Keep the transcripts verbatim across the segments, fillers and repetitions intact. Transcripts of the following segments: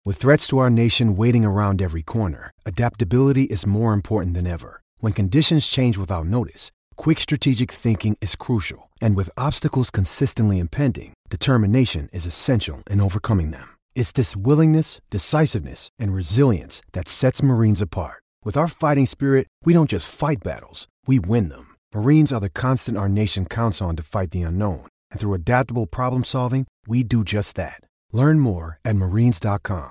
With threats to our nation waiting around every corner, adaptability is more important than ever. When conditions change without notice, quick strategic thinking is crucial. And with obstacles consistently impending, determination is essential in overcoming them. It's this willingness, decisiveness, and resilience that sets Marines apart. With our fighting spirit, we don't just fight battles, we win them. Marines are the constant our nation counts on to fight the unknown. And through adaptable problem solving, we do just that. Learn more at marines dot com.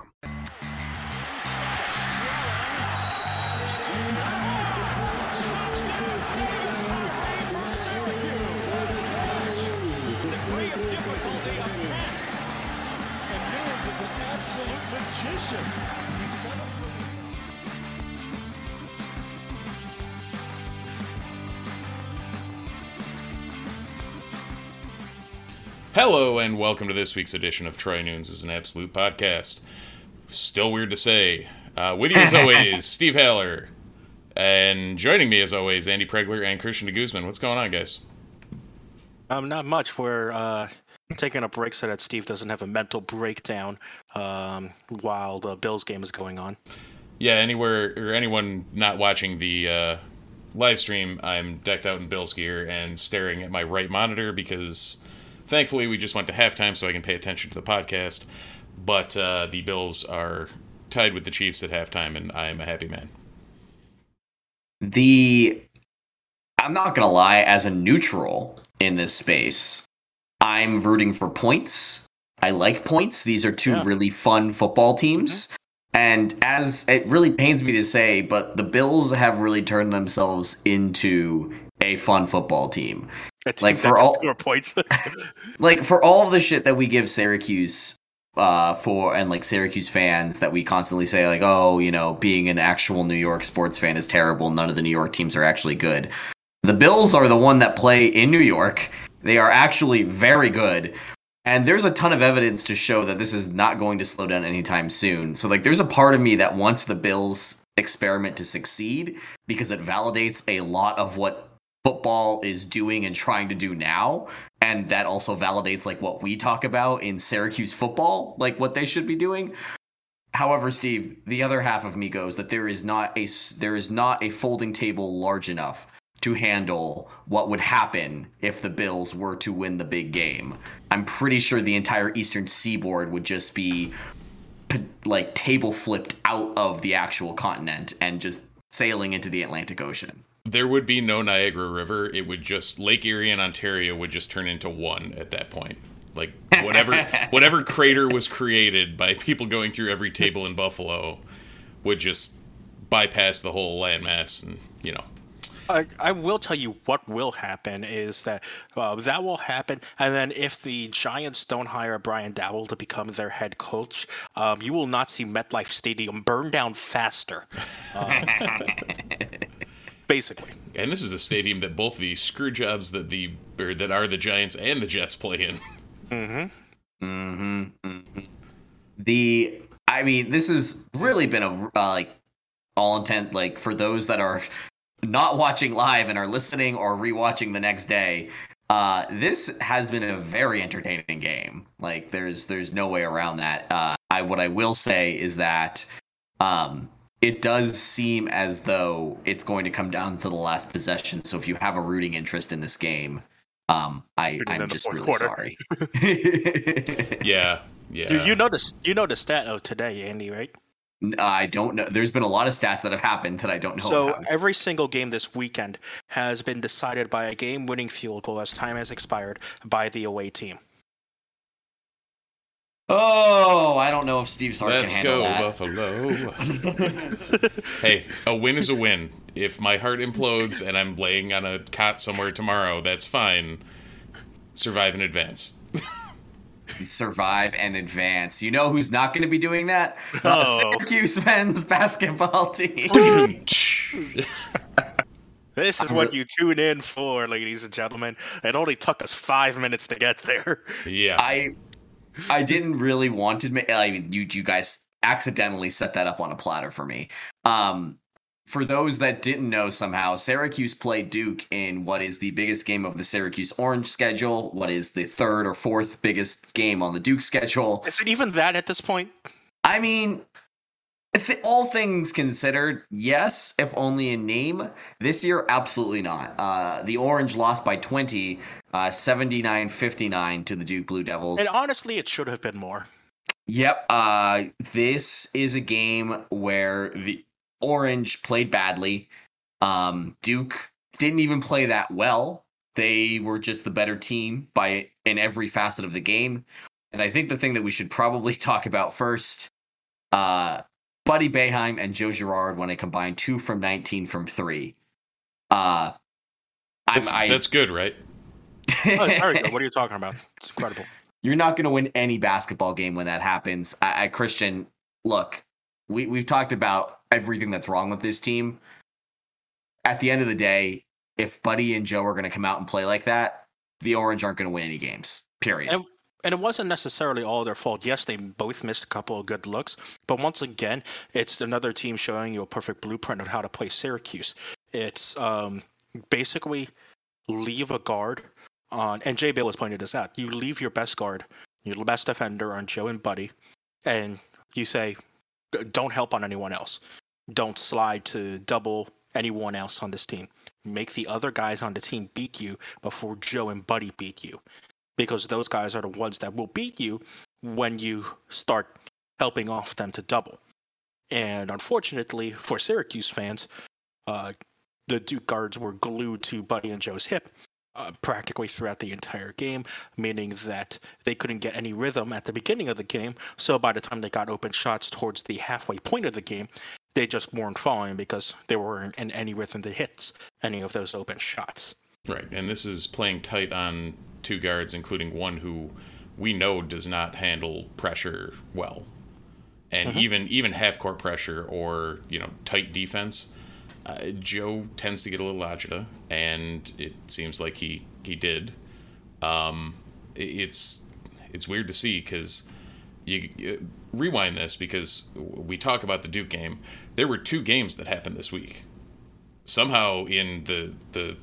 Hello and welcome to this week's edition of Troy Nunes is an Absolute Podcast. Still weird to say. Uh, with you as always, Steve Haller. And joining me as always, Andy Pregler and Christian de Guzman. What's going on, guys? Um, not much. We're uh, taking a break so that Steve doesn't have a mental breakdown um, while the Bills game is going on. Yeah, anywhere or anyone not watching the uh, live stream, I'm decked out in Bills gear and staring at my right monitor because thankfully we just went to halftime so I can pay attention to the podcast. But uh, the Bills are tied with the Chiefs at halftime, and I'm a happy man. The I'm not gonna lie, as a neutral in this space, I'm rooting for points. I like points. These are two yeah. really fun football teams. Mm-hmm. And as it really pains me to say, but the Bills have really turned themselves into a fun football team. Like for all score points. like for all of the shit that we give Syracuse uh, for, and like Syracuse fans that we constantly say like, oh, you know, being an actual New York sports fan is terrible. None of the New York teams are actually good. The Bills are the one that play in New York. They are actually very good. And there's a ton of evidence to show that this is not going to slow down anytime soon. So like there's a part of me that wants the Bills experiment to succeed because it validates a lot of what football is doing and trying to do now. And that also validates like what we talk about in Syracuse football, like what they should be doing. However, Steve, the other half of me goes that there is not a there is not a folding table large enough to handle what would happen if the Bills were to win the big game. I'm pretty sure the entire Eastern Seaboard would just be like table flipped out of the actual continent and just sailing into the Atlantic Ocean. There would be no Niagara River. It would just, Lake Erie and Ontario would just turn into one at that point. Like whatever whatever crater was created by people going through every table in Buffalo would just bypass the whole landmass, and you know. I, I will tell you what will happen is that uh, that will happen, and then if the Giants don't hire Brian Dowell to become their head coach, um, you will not see MetLife Stadium burn down faster. Um, basically. And this is a stadium that both the screw jobs that the or that are the Giants and the Jets play in. Mm-hmm. Mm-hmm. Mm-hmm. The I mean, this has really been a uh, like all intent like for those that are not watching live and are listening or rewatching the next day. Uh, this has been a very entertaining game. Like there's there's no way around that. Uh, I what I will say is that um, it does seem as though it's going to come down to the last possession. So if you have a rooting interest in this game, um, I I'm just really quarter. sorry. yeah, yeah. Do you know the you know the stat of today, Andy? Right? I don't know. There's been a lot of stats that have happened that I don't know So about. Every single game this weekend has been decided by a game-winning field goal as time has expired by the away team. Oh, I don't know if Steve Sark Let's can handle go, Buffalo. Hey, a win is a win. If my heart implodes and I'm laying on a cot somewhere tomorrow, that's fine. Survive in advance. Survive and advance. You know who's not going to be doing that? The oh. Syracuse men's basketball team. This is what you tune in for, ladies and gentlemen. It only took us five minutes to get there. Yeah. I I didn't really want to make I mean you you guys accidentally set that up on a platter for me. Um For those that didn't know somehow, Syracuse played Duke in what is the biggest game of the Syracuse Orange schedule, what is the third or fourth biggest game on the Duke schedule. Is it even that at this point? I mean, th- all things considered, yes, if only in name. This year, absolutely not. Uh, the Orange lost by twenty, uh, seventy-nine fifty-nine to the Duke Blue Devils. And honestly, it should have been more. Yep. Uh, this is a game where the Orange played badly. Um, Duke didn't even play that well. They were just the better team by in every facet of the game. And I think the thing that we should probably talk about first, uh, Buddy Boeheim and Joe Girard when I combined two from nineteen from three. Uh, that's, I, that's good, right? Oh, there we go. What are you talking about? It's incredible. You're not going to win any basketball game when that happens. I, I Christian, look, we, we've talked about everything that's wrong with this team. At the end of the day, if Buddy and Joe are going to come out and play like that, the Orange aren't going to win any games, period. And, and it wasn't necessarily all their fault. Yes, they both missed a couple of good looks, but once again, it's another team showing you a perfect blueprint of how to play Syracuse. It's um, basically leave a guard on, and Jay Bill has pointed this out, you leave your best guard, your best defender on Joe and Buddy, and you say, don't help on anyone else. Don't slide to double anyone else on this team. Make the other guys on the team beat you before Joe and Buddy beat you. Because those guys are the ones that will beat you when you start helping off them to double. And unfortunately for Syracuse fans, uh, the Duke guards were glued to Buddy and Joe's hip uh, practically throughout the entire game, meaning that they couldn't get any rhythm at the beginning of the game. So by the time they got open shots towards the halfway point of the game, they just weren't falling because they weren't in any rhythm to hit any of those open shots. Right, and this is playing tight on two guards, including one who we know does not handle pressure well. And mm-hmm. even even half-court pressure or, you know, tight defense, uh, Joe tends to get a little agita, and it seems like he, he did. Um, it's it's weird to see because you, you rewind this because we talk about the Duke game. There were two games that happened this week. Somehow in the the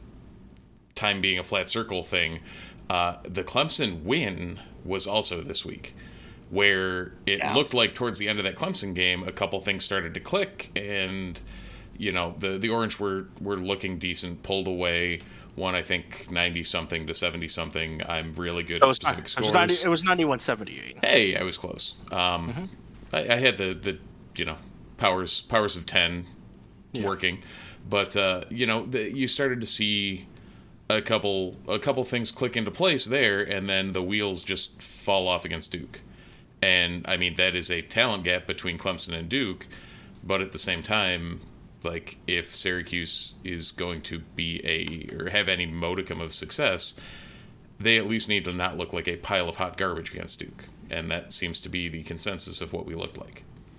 time being a flat circle thing, uh, the Clemson win was also this week, where it yeah. looked like towards the end of that Clemson game, a couple things started to click, and you know the the Orange were were looking decent, pulled away. One, I think, ninety something to seventy something. I'm really good at specific scores. It was, ninety, it was ninety-one seventy-eight. Hey, I was close. Um, mm-hmm. I, I had the the you know powers powers of ten yeah. working, but uh, you know the, you started to see a couple a couple things click into place there, and then the wheels just fall off against Duke. And I mean, that is a talent gap between Clemson and Duke, but at the same time, like, if Syracuse is going to be a or have any modicum of success, they at least need to not look like a pile of hot garbage against Duke. And that seems to be the consensus of what we looked like.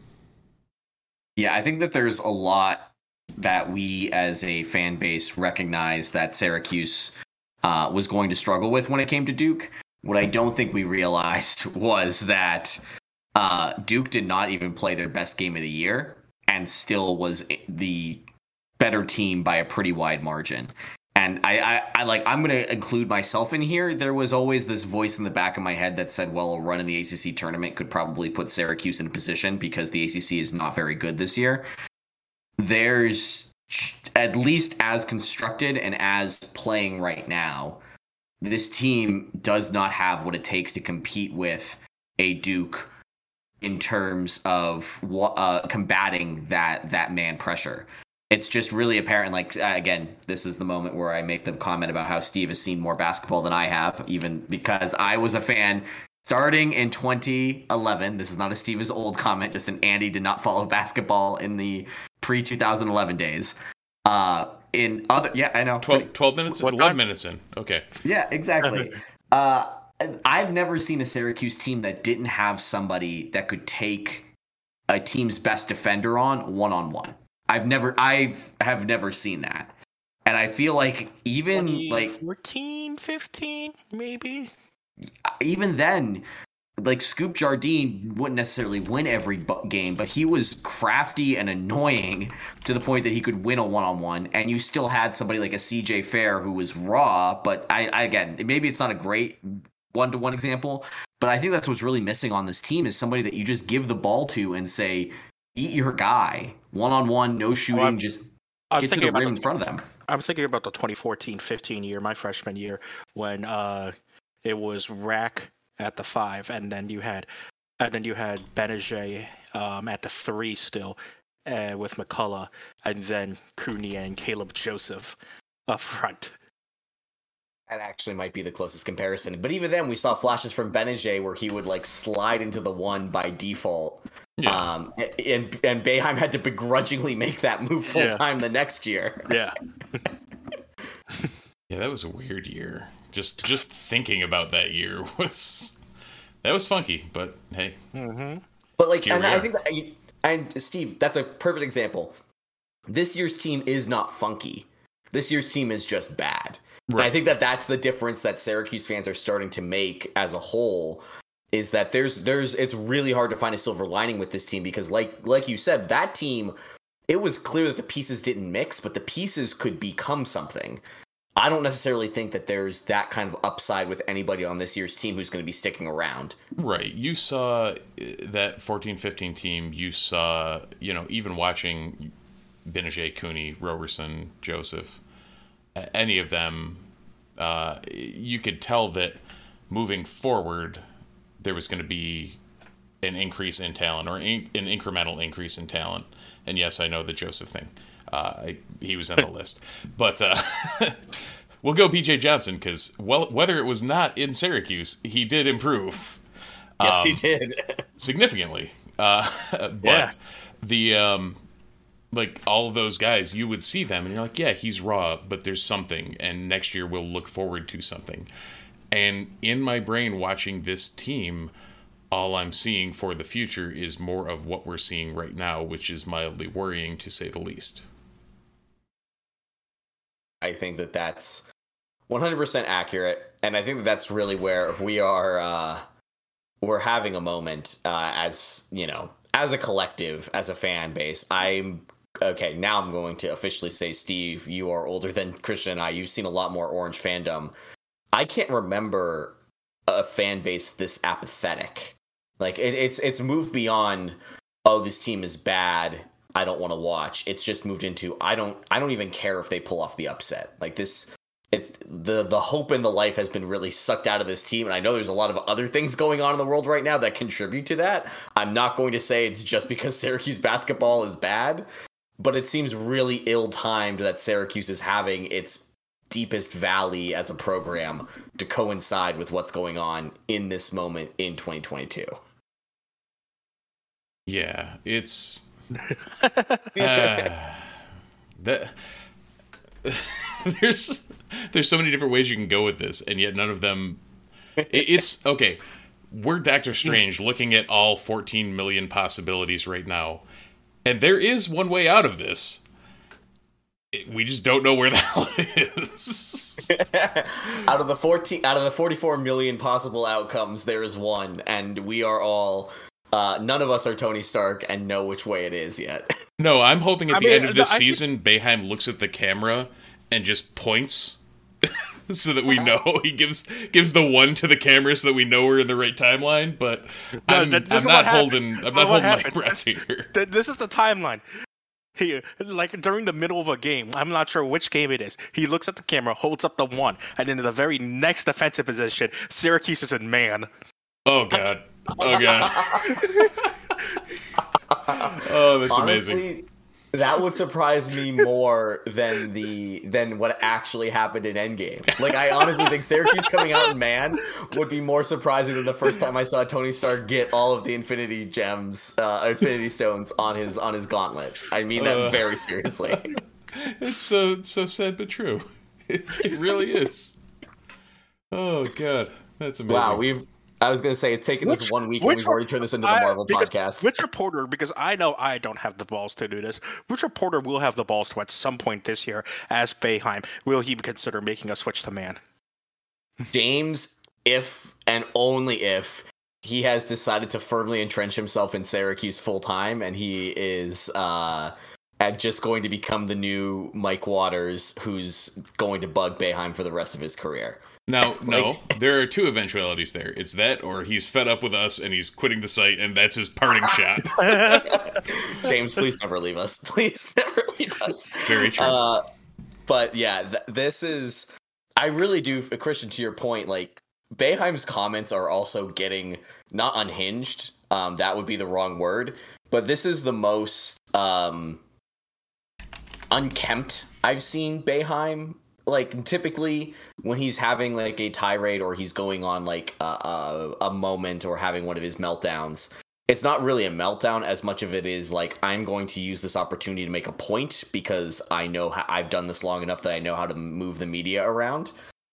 Yeah, I think that there's a lot that we as a fan base recognize that Syracuse uh, was going to struggle with when it came to Duke. What I don't think we realized was that uh, Duke did not even play their best game of the year and still was the better team by a pretty wide margin. And I, I, I like, I'm going to include myself in here. There was always this voice in the back of my head that said, well, a run in the A C C tournament could probably put Syracuse in a position because the A C C is not very good this year. There's, at least as constructed and as playing right now, this team does not have what it takes to compete with a Duke in terms of uh, combating that that man pressure. It's just really apparent. Like, uh, again, this is the moment where I make the comment about how Steve has seen more basketball than I have, even because I was a fan starting in twenty eleven. This is not a Steve is old comment, just an Andy did not follow basketball in the pre twenty eleven days. Uh, in other, yeah, I know. twelve, twelve minutes, what eleven time? Minutes in. Okay. Yeah, exactly. uh, I've never seen a Syracuse team that didn't have somebody that could take a team's best defender on one-on-one. I've never, I have never seen that. And I feel like even like fourteen, fifteen, maybe. Even then, like Scoop Jardine wouldn't necessarily win every bu- game, but he was crafty and annoying to the point that he could win a one-on-one. And you still had somebody like a C J Fair who was raw, but I, I again, maybe it's not a great one-to-one example. But I think that's what's really missing on this team is somebody that you just give the ball to and say, eat your guy. One-on-one, no shooting, well, just I'm get to the rim in front of them. I'm thinking about the twenty fourteen fifteen year, my freshman year, when uh, it was Rack at the five, and then you had and then you had Benajay um, at the three still uh, with McCullough, and then Cooney and Caleb Joseph up front. That actually might be the closest comparison. But even then, we saw flashes from Benajay where he would like slide into the one by default. Yeah. Um, and and Boeheim had to begrudgingly make that move full time yeah. the next year. Yeah. Yeah, that was a weird year. Just just thinking about that year was that was funky. But hey, mm-hmm. but like, and I think that, and Steve, that's a perfect example. This year's team is not funky. This year's team is just bad. Right. And I think that that's the difference that Syracuse fans are starting to make as a whole. Is that there's there's it's really hard to find a silver lining with this team because like like you said, that team, it was clear that the pieces didn't mix, but the pieces could become something. I don't necessarily think that there's that kind of upside with anybody on this year's team who's going to be sticking around. Right. You saw that fourteen fifteen team, you saw, you know, even watching Benajay, Cooney, Roberson, Joseph, any of them, uh, you could tell that moving forward, there was going to be an increase in talent or in, an incremental increase in talent. And yes, I know the Joseph thing. Uh, I, he was on the list. But uh, we'll go P J Johnson because well, whether it was not in Syracuse, he did improve. Yes, um, he did. significantly. Uh, but yeah. the... Um, like all of those guys, you would see them and you're like, yeah, he's raw, but there's something. And next year we'll look forward to something. And in my brain watching this team, all I'm seeing for the future is more of what we're seeing right now, which is mildly worrying to say the least. I think that that's one hundred percent accurate. And I think that that's really where we are, uh, we're having a moment uh, as, you know, as a collective, as a fan base. I'm Okay, now I'm going to officially say, Steve, you are older than Christian and I. You've seen a lot more Orange fandom. I can't remember a fan base this apathetic. Like, it, it's it's moved beyond, oh, this team is bad, I don't want to watch. It's just moved into, I don't I don't even care if they pull off the upset. Like, this, it's the, the hope and the life has been really sucked out of this team. And I know there's a lot of other things going on in the world right now that contribute to that. I'm not going to say it's just because Syracuse basketball is bad. But it seems really ill-timed that Syracuse is having its deepest valley as a program to coincide with what's going on in this moment in twenty twenty-two. Yeah, it's... uh, that there's there's so many different ways you can go with this, and yet none of them... It, it's... Okay, we're Doctor Strange looking at all fourteen million possibilities right now. And there is one way out of this. It, we just don't know where the hell it is. out of the fourteen, out of the forty-four million possible outcomes, there is one, and we are all. Uh, none of us are Tony Stark and know which way it is yet. No, I'm hoping at I the mean, end of this I think... season, Boeheim looks at the camera and just points, so that we know. He gives gives the one to the camera so that we know we're in the right timeline. But no, I'm, I'm not holding. I'm not holding my breath here. This is the timeline. He like during the middle of a game. I'm not sure which game it is. He looks at the camera, holds up the one, and in the very next defensive position, Syracuse is in man. Oh god. Oh god. Oh, that's Honestly, amazing. That would surprise me more than the than what actually happened in Endgame. Like, I honestly think Syracuse coming out in man would be more surprising than the first time I saw Tony Stark get all of the Infinity Gems, uh, Infinity Stones on his on his gauntlet. I mean that uh, very seriously. It's so it's so sad but true. It, it really is. Oh god, that's amazing. Wow, we've. I was going to say, it's taken which, us one week and we've already turned this into the Marvel I, because, podcast. Which reporter, because I know I don't have the balls to do this, which reporter will have the balls to at some point this year, as Boeheim, will he consider making a switch to man? James, if and only if he has decided to firmly entrench himself in Syracuse full time and he is uh, and just going to become the new Mike Waters who's going to bug Boeheim for the rest of his career. Now, no, Like- there are two eventualities there. It's that, or he's fed up with us and he's quitting the site, and that's his parting shot. James, please never leave us. Please never leave us. Very true. Uh, but yeah, th- this is. I really do, Christian. To your point, like Boeheim's comments are also getting not unhinged. Um, that would be the wrong word, but this is the most um, unkempt I've seen Boeheim. Like typically when he's having like a tirade or he's going on like a, a, a moment or having one of his meltdowns, it's not really a meltdown as much of it is like, I'm going to use this opportunity to make a point because I know how, I've done this long enough that I know how to move the media around.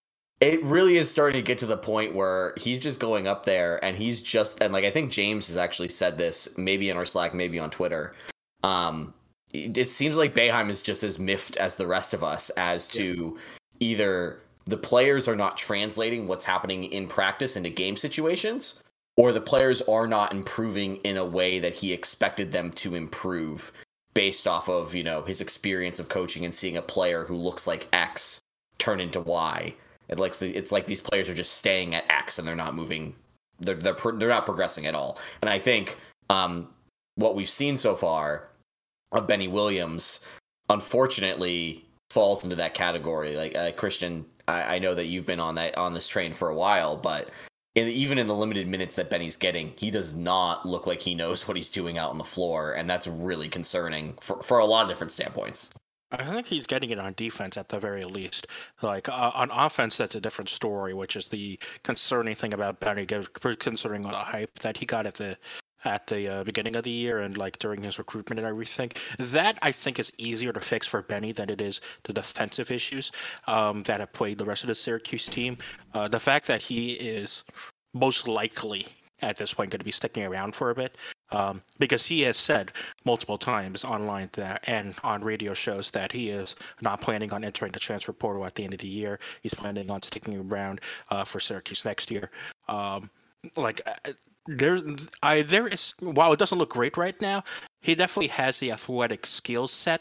It really is starting to get to the point where he's just going up there and he's just, and like I think James has actually said this maybe in our Slack, maybe on Twitter. Um, it seems like Boeheim is just as miffed as the rest of us as to yeah. either the players are not translating what's happening in practice into game situations, or the players are not improving in a way that he expected them to improve based off of, you know, his experience of coaching and seeing a player who looks like X turn into Y. It likes the, it's like these players are just staying at X and they're not moving. They're they're they're not progressing at all. And I think um, what we've seen so far of Benny Williams, unfortunately, falls into that category. Like uh, Christian, I, I know that you've been on that on this train for a while, but in, even in the limited minutes that Benny's getting, he does not look like he knows what he's doing out on the floor, and that's really concerning for for a lot of different standpoints. I think he's getting it on defense at the very least. Like uh, on offense, that's a different story, which is the concerning thing about Benny, considering all the hype that he got at the at the uh, beginning of the year and like during his recruitment and everything. That I think is easier to fix for Benny than it is the defensive issues um, that have plagued the rest of the Syracuse team. Uh, the fact that he is most likely at this point going to be sticking around for a bit, um, because he has said multiple times online that and on radio shows that he is not planning on entering the transfer portal at the end of the year. He's planning on sticking around uh, for Syracuse next year. Um, like uh, there's, I there is while it doesn't look great right now, he definitely has the athletic skill set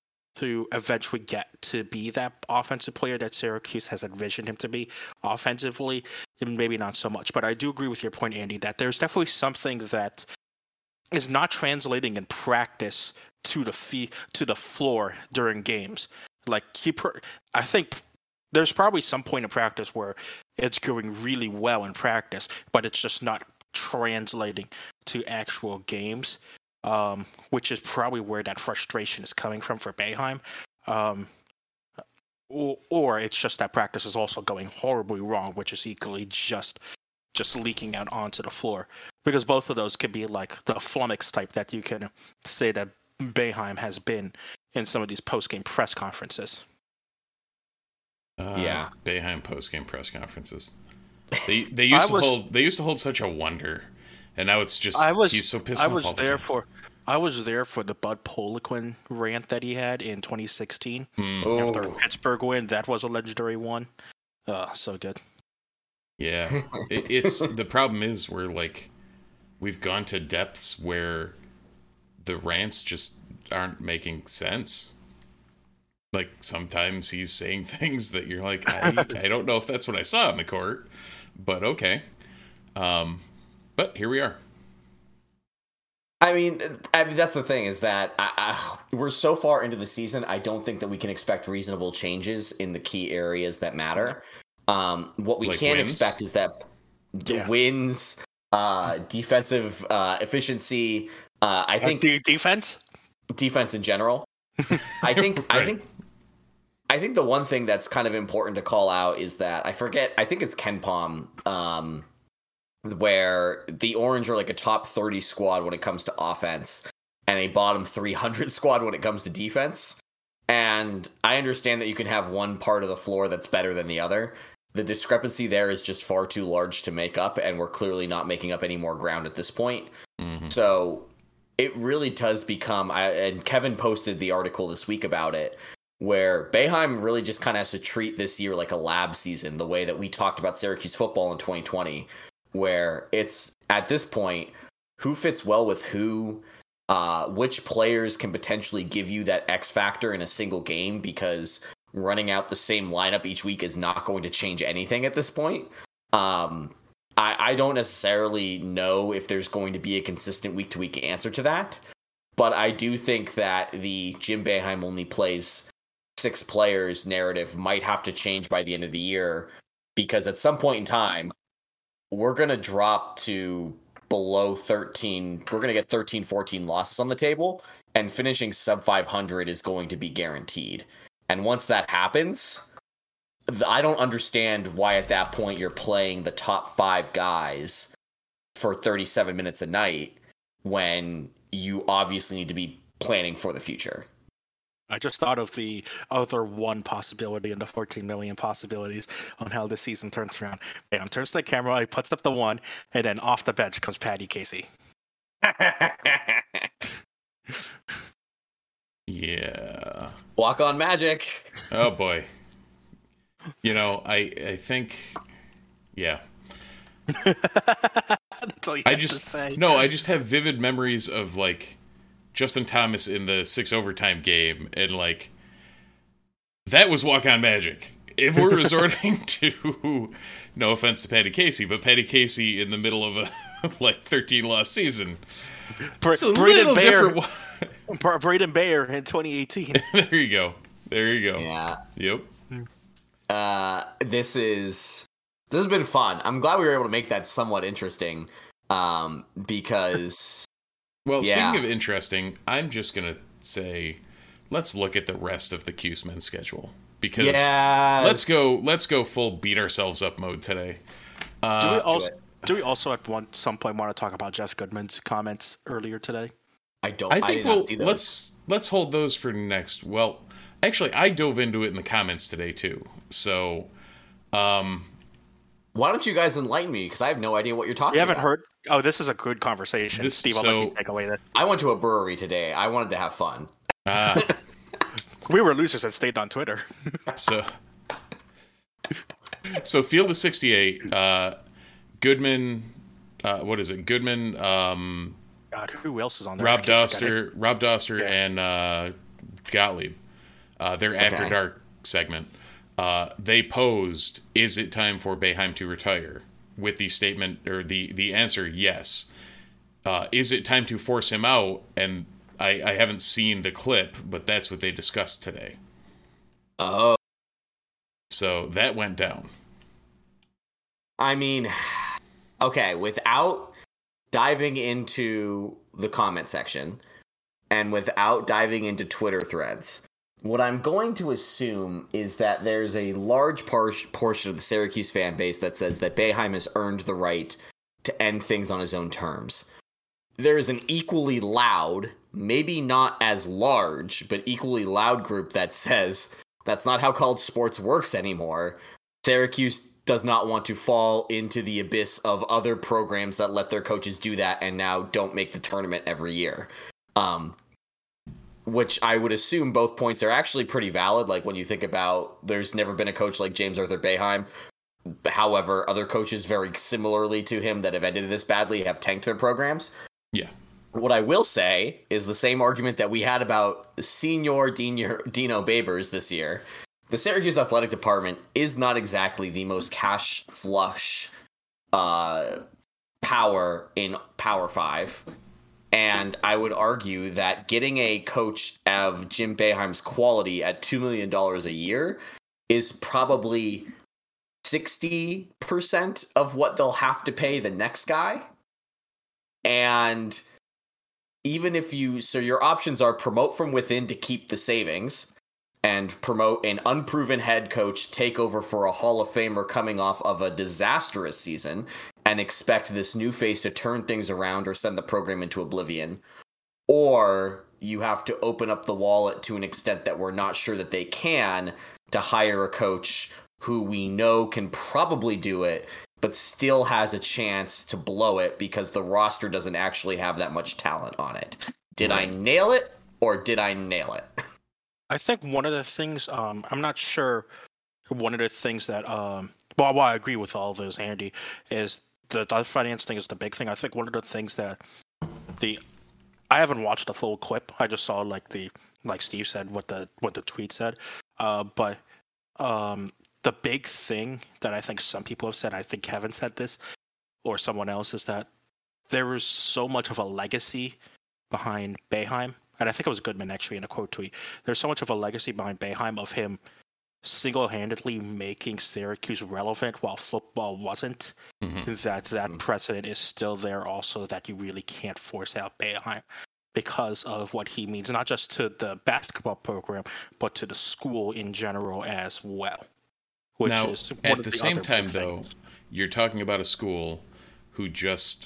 to eventually get to be that offensive player that Syracuse has envisioned him to be. Offensively, maybe not so much, but I do agree with your point, Andy, that there's definitely something that is not translating in practice to the fee- to the floor during games. Like he, pr- I think there's probably some point in practice where it's going really well in practice, but it's just not translating to actual games. Um, which is probably where that frustration is coming from for Boeheim. Um, or, or it's just that practice is also going horribly wrong, which is equally just just leaking out onto the floor. Because both of those could be like the flummox type that you can say that Boeheim has been in some of these post-game press conferences. Uh, yeah, Boeheim post-game press conferences. They they used was, to hold they used to hold such a wonder. And now it's just, I was, he's so pissed I off was all the there time. for, I was there for the Bud Poliquin rant that he had in twenty sixteen. Mm. After Pittsburgh win, that was a legendary one. Uh, so good. Yeah. it, it's, the problem is we're like, we've gone to depths where the rants just aren't making sense. Like, sometimes he's saying things that you're like, I, I don't know if that's what I saw on the court, but okay. Um... But here we are. I mean, I mean that's the thing is that I, I, we're so far into the season. I don't think that we can expect reasonable changes in the key areas that matter. Um, what we like can wins? expect is that the Yeah. wins, uh, defensive uh, efficiency. Uh, I think uh, defense, defense in general. I think. Right. I think. I think the one thing that's kind of important to call out is that I forget. I think it's Ken Palm. Um, where the Orange are like a top thirty squad when it comes to offense and a bottom three hundred squad when it comes to defense. And I understand that you can have one part of the floor that's better than the other. The discrepancy there is just far too large to make up, and we're clearly not making up any more ground at this point. Mm-hmm. So it really does become, I, and Kevin posted the article this week about it, where Boeheim really just kind of has to treat this year like a lab season, the way that we talked about Syracuse football in twenty twenty. Where it's at this point, who fits well with who, uh, which players can potentially give you that X factor in a single game, because running out the same lineup each week is not going to change anything at this point. Um, I, I don't necessarily know if there's going to be a consistent week-to-week answer to that, but I do think that the Jim Boeheim only plays six players narrative might have to change by the end of the year, because at some point in time, we're going to drop to below thirteen. We're going to get thirteen, fourteen losses on the table, and finishing sub five hundred is going to be guaranteed. And once that happens, I don't understand why at that point you're playing the top five guys for thirty-seven minutes a night when you obviously need to be planning for the future. I just thought of the other one possibility in the fourteen million possibilities on how this season turns around. Bam, turns to the camera, he puts up the one, and then off the bench comes Patty Casey. Yeah. Walk on Magic. Oh boy. You know, I I think, yeah. That's all you I have just to say. no, I just have vivid memories of like Justin Thomas in the six overtime game, and like that was walk on magic. If we're resorting to, no offense to Patty Casey, but Patty Casey in the middle of a like thirteen loss season, Bra- it's a Braden little Bayer, different. Bra- Braden Bayer in twenty eighteen. There you go. There you go. Yeah. Yep. Uh, this is this has been fun. I'm glad we were able to make that somewhat interesting. Um, because Well, yeah. speaking of interesting, I'm just gonna say, let's look at the rest of the Cuse men's schedule, because Yes. let's go. Let's go full beat ourselves up mode today. Uh, do we also it. do we also at one some point want to talk about Jeff Goodman's comments earlier today? I don't. I I think did not we'll see those. let's let's hold those for next. Well, actually, I dove into it in the comments today too. So, um, Why don't you guys enlighten me? Because I have no idea what you're talking You haven't about. heard? Oh, this is a good conversation. This- Steve, I'll so- let you take away that. I went to a brewery today. I wanted to have fun. uh, We were losers and stayed on Twitter. so so Field of sixty-eight. Uh, Goodman. Uh, what is it? Goodman. Um, God, who else is on there? I Rob keep forgetting. Doster, Rob Doster, Yeah. and uh, Gottlieb. Uh, their After Okay. Dark segment. Uh, they posed, "Is it time for Boeheim to retire?" With the statement or the the answer, yes. Uh, is it time to force him out? And I, I haven't seen the clip, but that's what they discussed today. Oh, So that went down. I mean, okay. Without diving into the comment section and without diving into Twitter threads, what I'm going to assume is that there's a large par- portion of the Syracuse fan base that says that Boeheim has earned the right to end things on his own terms. There is an equally loud, maybe not as large, but equally loud group that says that's not how college sports works anymore. Syracuse does not want to fall into the abyss of other programs that let their coaches do that and now don't make the tournament every year. Um, which I would assume both points are actually pretty valid. Like when you think about, there's never been a coach like James Arthur Boeheim. However, other coaches very similarly to him that have ended this badly have tanked their programs. Yeah. What I will say is the same argument that we had about Senior Dino, Dino Babers this year. The Syracuse athletic department is not exactly the most cash flush uh, power in Power Five. And I would argue that getting a coach of Jim Boeheim's quality at two million dollars a year is probably sixty percent of what they'll have to pay the next guy. And even if you, so your options are promote from within to keep the savings and promote an unproven head coach, take over for a Hall of Famer coming off of a disastrous season and expect this new face to turn things around or send the program into oblivion. Or you have to open up the wallet to an extent that we're not sure that they can to hire a coach who we know can probably do it, but still has a chance to blow it because the roster doesn't actually have that much talent on it. Did I nail it or did I nail it? I think one of the things, um, I'm not sure, one of the things that, um, well, well, I agree with all those, Andy, is the, the finance thing is the big thing. I think one of the things that the, I haven't watched the full clip. I just saw like the, like Steve said, what the what the tweet said. Uh, but um, the big thing that I think some people have said, I think Kevin said this, or someone else, is that there was so much of a legacy behind Boeheim. And I think it was Goodman actually in a quote tweet. There's so much of a legacy behind Boeheim of him single-handedly making Syracuse relevant while football wasn't. Mm-hmm. That that mm-hmm. precedent is still there also, that you really can't force out Boeheim because of what he means, not just to the basketball program, but to the school in general as well. Which now, is at the, the same time, though, you're talking about a school who just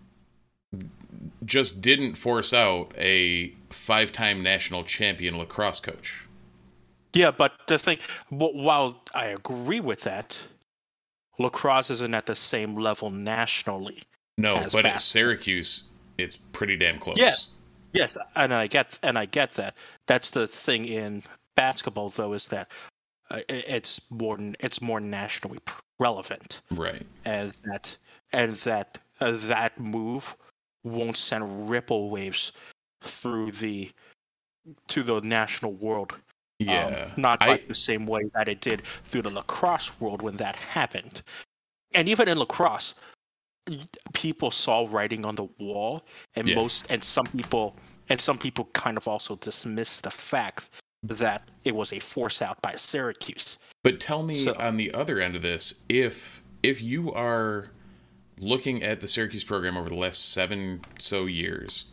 just didn't force out a five-time national champion lacrosse coach. Yeah, but the thing, while I agree with that, lacrosse isn't at the same level nationally. No, but basketball. At Syracuse, it's pretty damn close. Yeah. Yes, and I get and I get that. That's the thing in basketball, though, is that uh, it's more it's more nationally relevant, right? And that and that uh, that move won't send ripple waves through the to the national world. Yeah, um, not I, like the same way that it did through the lacrosse world when that happened. And even in lacrosse, people saw writing on the wall, and yeah. most and some people and some people kind of also dismissed the fact that it was a force out by Syracuse. But tell me, so, on the other end of this, if if you are looking at the Syracuse program over the last seven so years,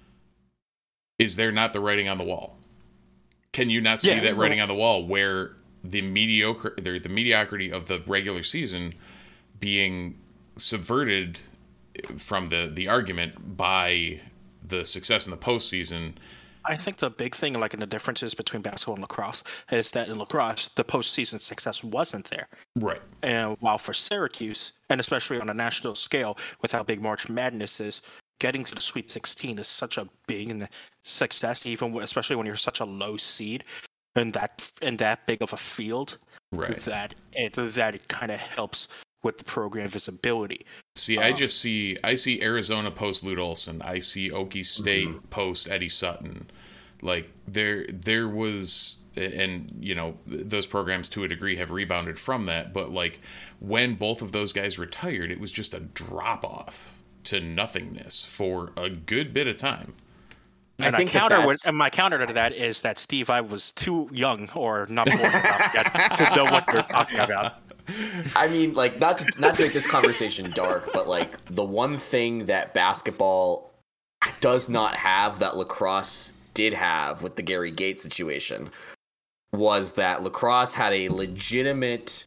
is there not the writing on the wall? Can you not see yeah, that well, writing on the wall where the mediocre the, the mediocrity of the regular season being subverted from the, the argument by the success in the postseason? I think the big thing, like in the differences between basketball and lacrosse, is that in lacrosse, the postseason success wasn't there. Right. And while for Syracuse, and especially on a national scale, with how big March Madness is, getting to the Sweet sixteen is such a big success, even especially when you're such a low seed in that in that big of a field. Right. That it that it kind of helps with the program visibility. See, um, I just see I see Arizona post Lute Olson. I see Okie State mm-hmm. post Eddie Sutton. Like there there was, and you know those programs to a degree have rebounded from that. But like when both of those guys retired, it was just a drop off to nothingness for a good bit of time. And I, I counter with, and my counter to that is that Steve, I was too young or not born enough yet to know what you're talking about. I mean, like, not to, not to make this conversation dark, but like the one thing that basketball does not have that lacrosse did have with the Gary Gates situation was that lacrosse had a legitimate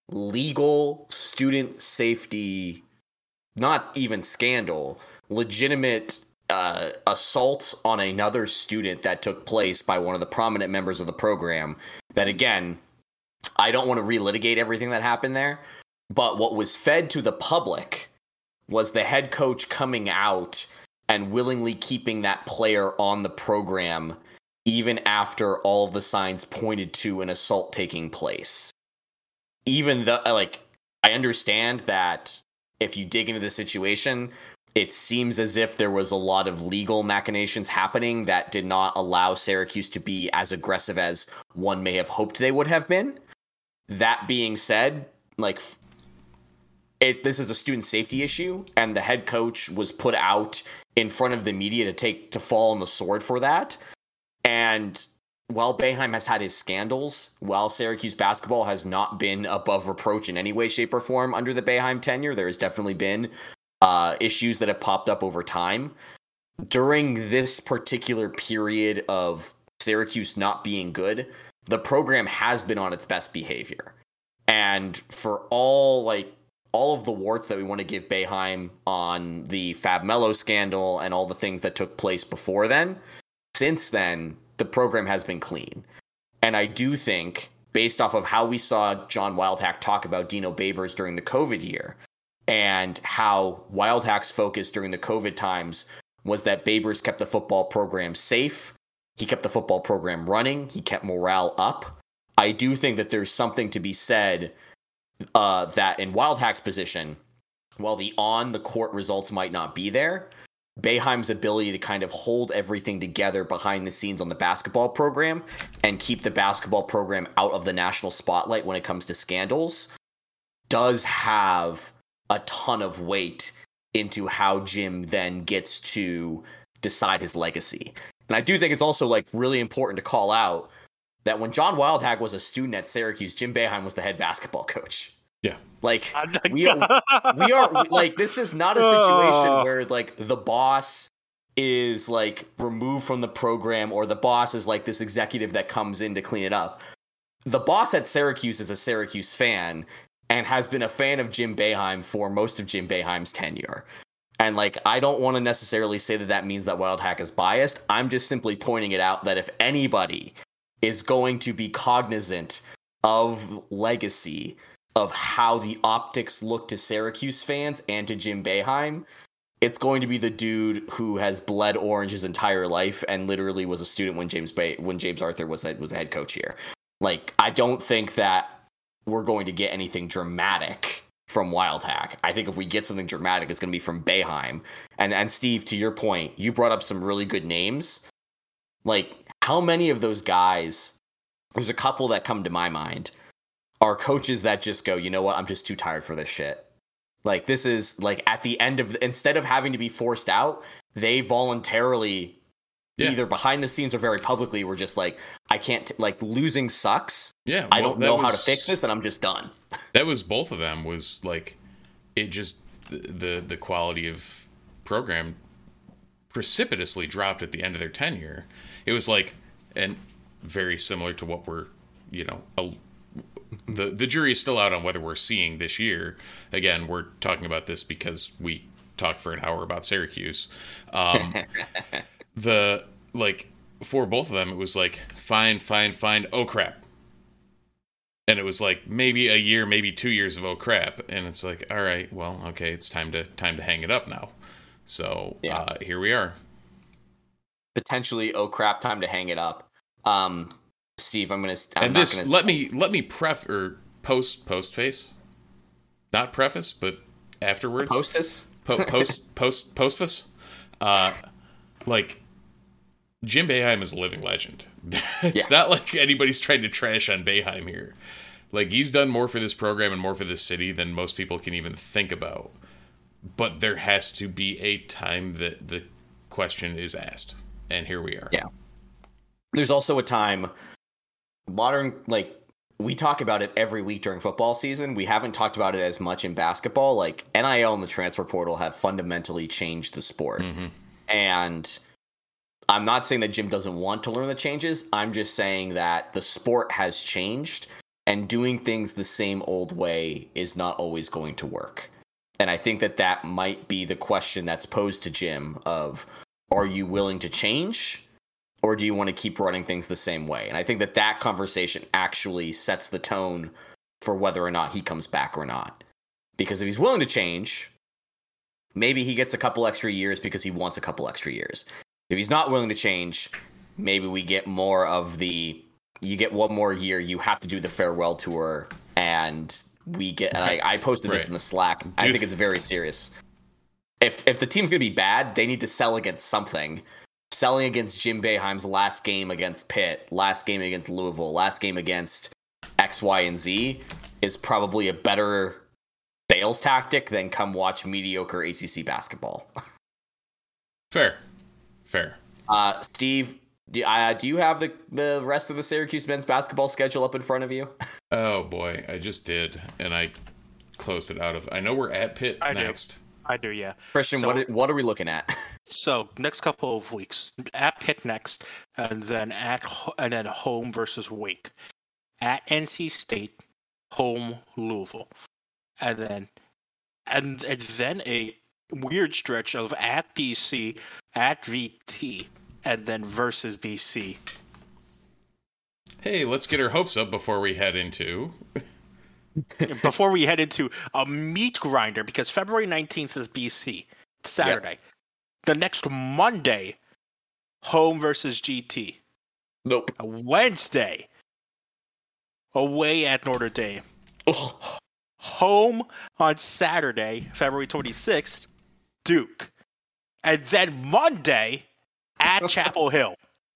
legal student safety, not even scandal, legitimate uh, assault on another student that took place by one of the prominent members of the program. That, again, I don't want to relitigate everything that happened there, but what was fed to the public was the head coach coming out and willingly keeping that player on the program even after all of the signs pointed to an assault taking place. Even the, like, I understand that if you dig into the situation, it seems as if there was a lot of legal machinations happening that did not allow Syracuse to be as aggressive as one may have hoped they would have been. That being said, like, it, this is a student safety issue, and the head coach was put out in front of the media to take to fall on the sword for that. And while Boeheim has had his scandals, while Syracuse basketball has not been above reproach in any way, shape, or form under the Boeheim tenure, there has definitely been uh, issues that have popped up over time. During this particular period of Syracuse not being good, the program has been on its best behavior. And for all like all of the warts that we want to give Boeheim on the Fab Melo scandal and all the things that took place before then, since then, the program has been clean. And I do think, based off of how we saw John Wildhack talk about Dino Babers during the COVID year, and how Wildhack's focus during the COVID times was that Babers kept the football program safe, he kept the football program running, he kept morale up. I do think that there's something to be said uh, that in Wildhack's position, while the on-the-court results might not be there, Boeheim's ability to kind of hold everything together behind the scenes on the basketball program and keep the basketball program out of the national spotlight when it comes to scandals does have a ton of weight into how Jim then gets to decide his legacy. And I do think it's also like really important to call out that when John Wildhack was a student at Syracuse, Jim Boeheim was the head basketball coach. Yeah. Like we are, we are like, this is not a situation where like the boss is like removed from the program or the boss is like this executive that comes in to clean it up. The boss at Syracuse is a Syracuse fan and has been a fan of Jim Boeheim for most of Jim Boeheim's tenure. And like, I don't want to necessarily say that that means that Wildhack is biased. I'm just simply pointing it out that if anybody is going to be cognizant of legacy, of how the optics look to Syracuse fans and to Jim Boeheim, it's going to be the dude who has bled orange his entire life and literally was a student when James Bay, when James Arthur was a, was a head coach here. Like, I don't think that we're going to get anything dramatic from Wildhack. I think if we get something dramatic, it's going to be from Boeheim. And and Steve, to your point, you brought up some really good names. Like, how many of those guys, there's a couple that come to my mind, are coaches that just go, you know what, I'm just too tired for this shit. Like, this is, like, at the end of, instead of having to be forced out, they voluntarily, yeah. either behind the scenes or very publicly, were just like, I can't, t- like, losing sucks. Yeah. I well, don't know was, how to fix this, and I'm just done. That was both of them, was, like, it just, the, the, the quality of program precipitously dropped at the end of their tenure. It was like, and very similar to what we're, you know, a, the the jury is still out on whether we're seeing this year. Again, we're talking about this because we talked for an hour about Syracuse. Um, the, like, for both of them, it was like, fine, fine, fine, oh crap. And it was like maybe a year, maybe two years of oh crap. And it's like, all right, well, okay, it's time to time to hang it up now. So yeah. uh, here we are. Potentially, oh crap, time to hang it up. Um, Steve, I'm gonna. I'm and not this, gonna... let me let me pref or post post face, not preface, but afterwards. Postface. Po- post post postface. Uh, like, Jim Boeheim is a living legend. It's yeah. not like anybody's trying to trash on Boeheim here. Like, he's done more for this program and more for this city than most people can even think about. But there has to be a time that the question is asked, and here we are. Yeah. There's also a time. Modern, like, we talk about it every week during football season. We haven't talked about it as much in basketball. Like, N I L and the transfer portal have fundamentally changed the sport. Mm-hmm. And I'm not saying that Jim doesn't want to learn the changes. I'm just saying that the sport has changed, and doing things the same old way is not always going to work. And I think that that might be the question that's posed to Jim of, are you willing to change? Or do you want to keep running things the same way? And I think that that conversation actually sets the tone for whether or not he comes back or not. Because if he's willing to change, maybe he gets a couple extra years because he wants a couple extra years. If he's not willing to change, maybe we get more of the, you get one more year, you have to do the farewell tour, and we get, and I, I posted right. this in the Slack. Dude. I think it's very serious. If if the team's going to be bad, they need to sell against something. Selling against Jim Boeheim's last game against Pitt, last game against Louisville, last game against X, Y, and Z is probably a better sales tactic than come watch mediocre A C C basketball. Fair. Fair. Uh, Steve, do, uh, do you have the, the rest of the Syracuse men's basketball schedule up in front of you? Oh, boy. I just did, and I closed it out of... I know we're at Pitt I next. Do. I do, yeah. Christian, so, what what are we looking at? So next couple of weeks, at Pitt next, and then at and then home versus Wake, at N C State, home Louisville, and then and, and then a weird stretch of at B C, at V T, and then versus B C. Hey, let's get our hopes up before we head into. Before we head into a meat grinder, because February nineteenth is B C, Saturday. Yep. The next Monday, home versus G T. Nope. Wednesday, away at Notre Dame. Ugh. Home on Saturday, February twenty-sixth, Duke. and then Monday at Chapel Hill.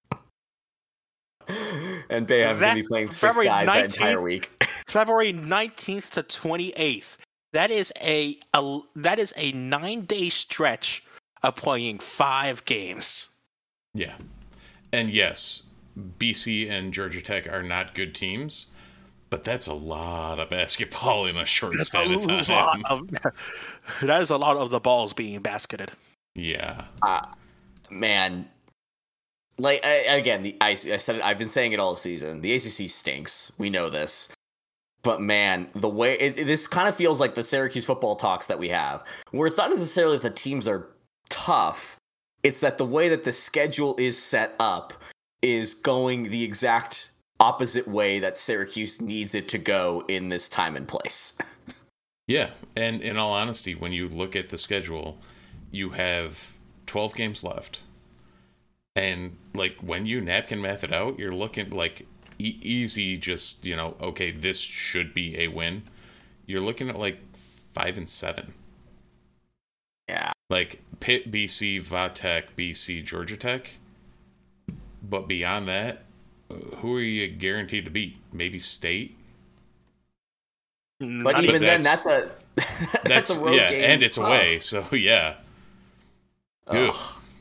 And Bayham's going to be playing six guys that entire week. February nineteenth to twenty-eighth. That is a, a that is a nine-day stretch of playing five games. Yeah. And yes, B C and Georgia Tech are not good teams, but that's a lot of basketball in a short That's span a of time. Lot of, that is a lot of the balls being basketed. Yeah. Uh, man, like, I, again, the, I, I said it, I've been saying it all season. The A C C stinks. We know this. But man, the way it, it, this kind of feels like the Syracuse football talks that we have, where it's not necessarily that the teams are tough. It's that the way that the schedule is set up is going the exact opposite way that Syracuse needs it to go in this time and place. Yeah, and in all honesty, when you look at the schedule, you have twelve games left. And, like, when you napkin math it out, you're looking, like, e- easy just, you know, okay, this should be a win. You're looking at, like, five and seven. Yeah. Like, Pitt, B C, Va-Tech, B C, Georgia Tech. But beyond that, who are you guaranteed to beat? Maybe State? But Not even but then, that's- that's a that's, That's, a road yeah, game. and it's Tough. away, so yeah. Ugh.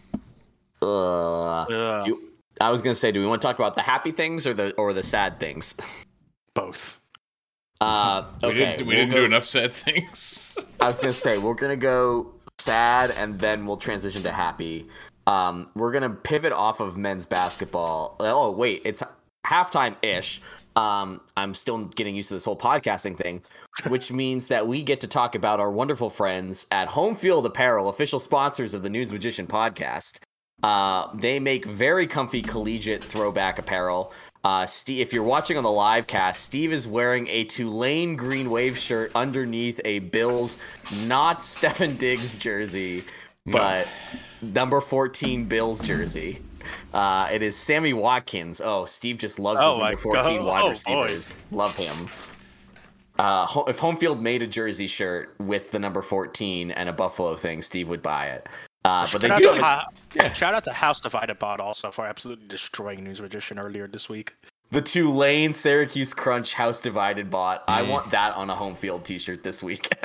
Ugh. Ugh. You, I was gonna say, do we want to talk about the happy things or the or the sad things? Both. Uh, We okay, didn't, we we'll didn't go- do enough sad things. I was gonna say we're gonna go sad and then we'll transition to happy. Um, we're gonna pivot off of men's basketball. Oh wait, it's halftime ish. Um, I'm still getting used to this whole podcasting thing, which means that we get to talk about our wonderful friends at Home Field Apparel, official sponsors of the News Magician podcast. Uh, they make very comfy collegiate throwback apparel. Uh, Steve, if you're watching on the live cast, Steve is wearing a Tulane Green Wave shirt underneath a Bills, not Stephen Diggs jersey, but number fourteen Bills jersey. Uh, it is Sammy Watkins. Oh, Steve just loves his Oh my number fourteen God. wide Oh, receivers. Love him. Uh, ho- if Home Field made a jersey shirt with the number fourteen and a Buffalo thing, Steve would buy it. Uh, but they Shout do out, have to, a- Ho- yeah. Shout out to House Divided Bot also for absolutely destroying News Magician earlier this week. the Tulane Syracuse Crunch House Divided bot. I Mm. want that on a Home Field t-shirt this week.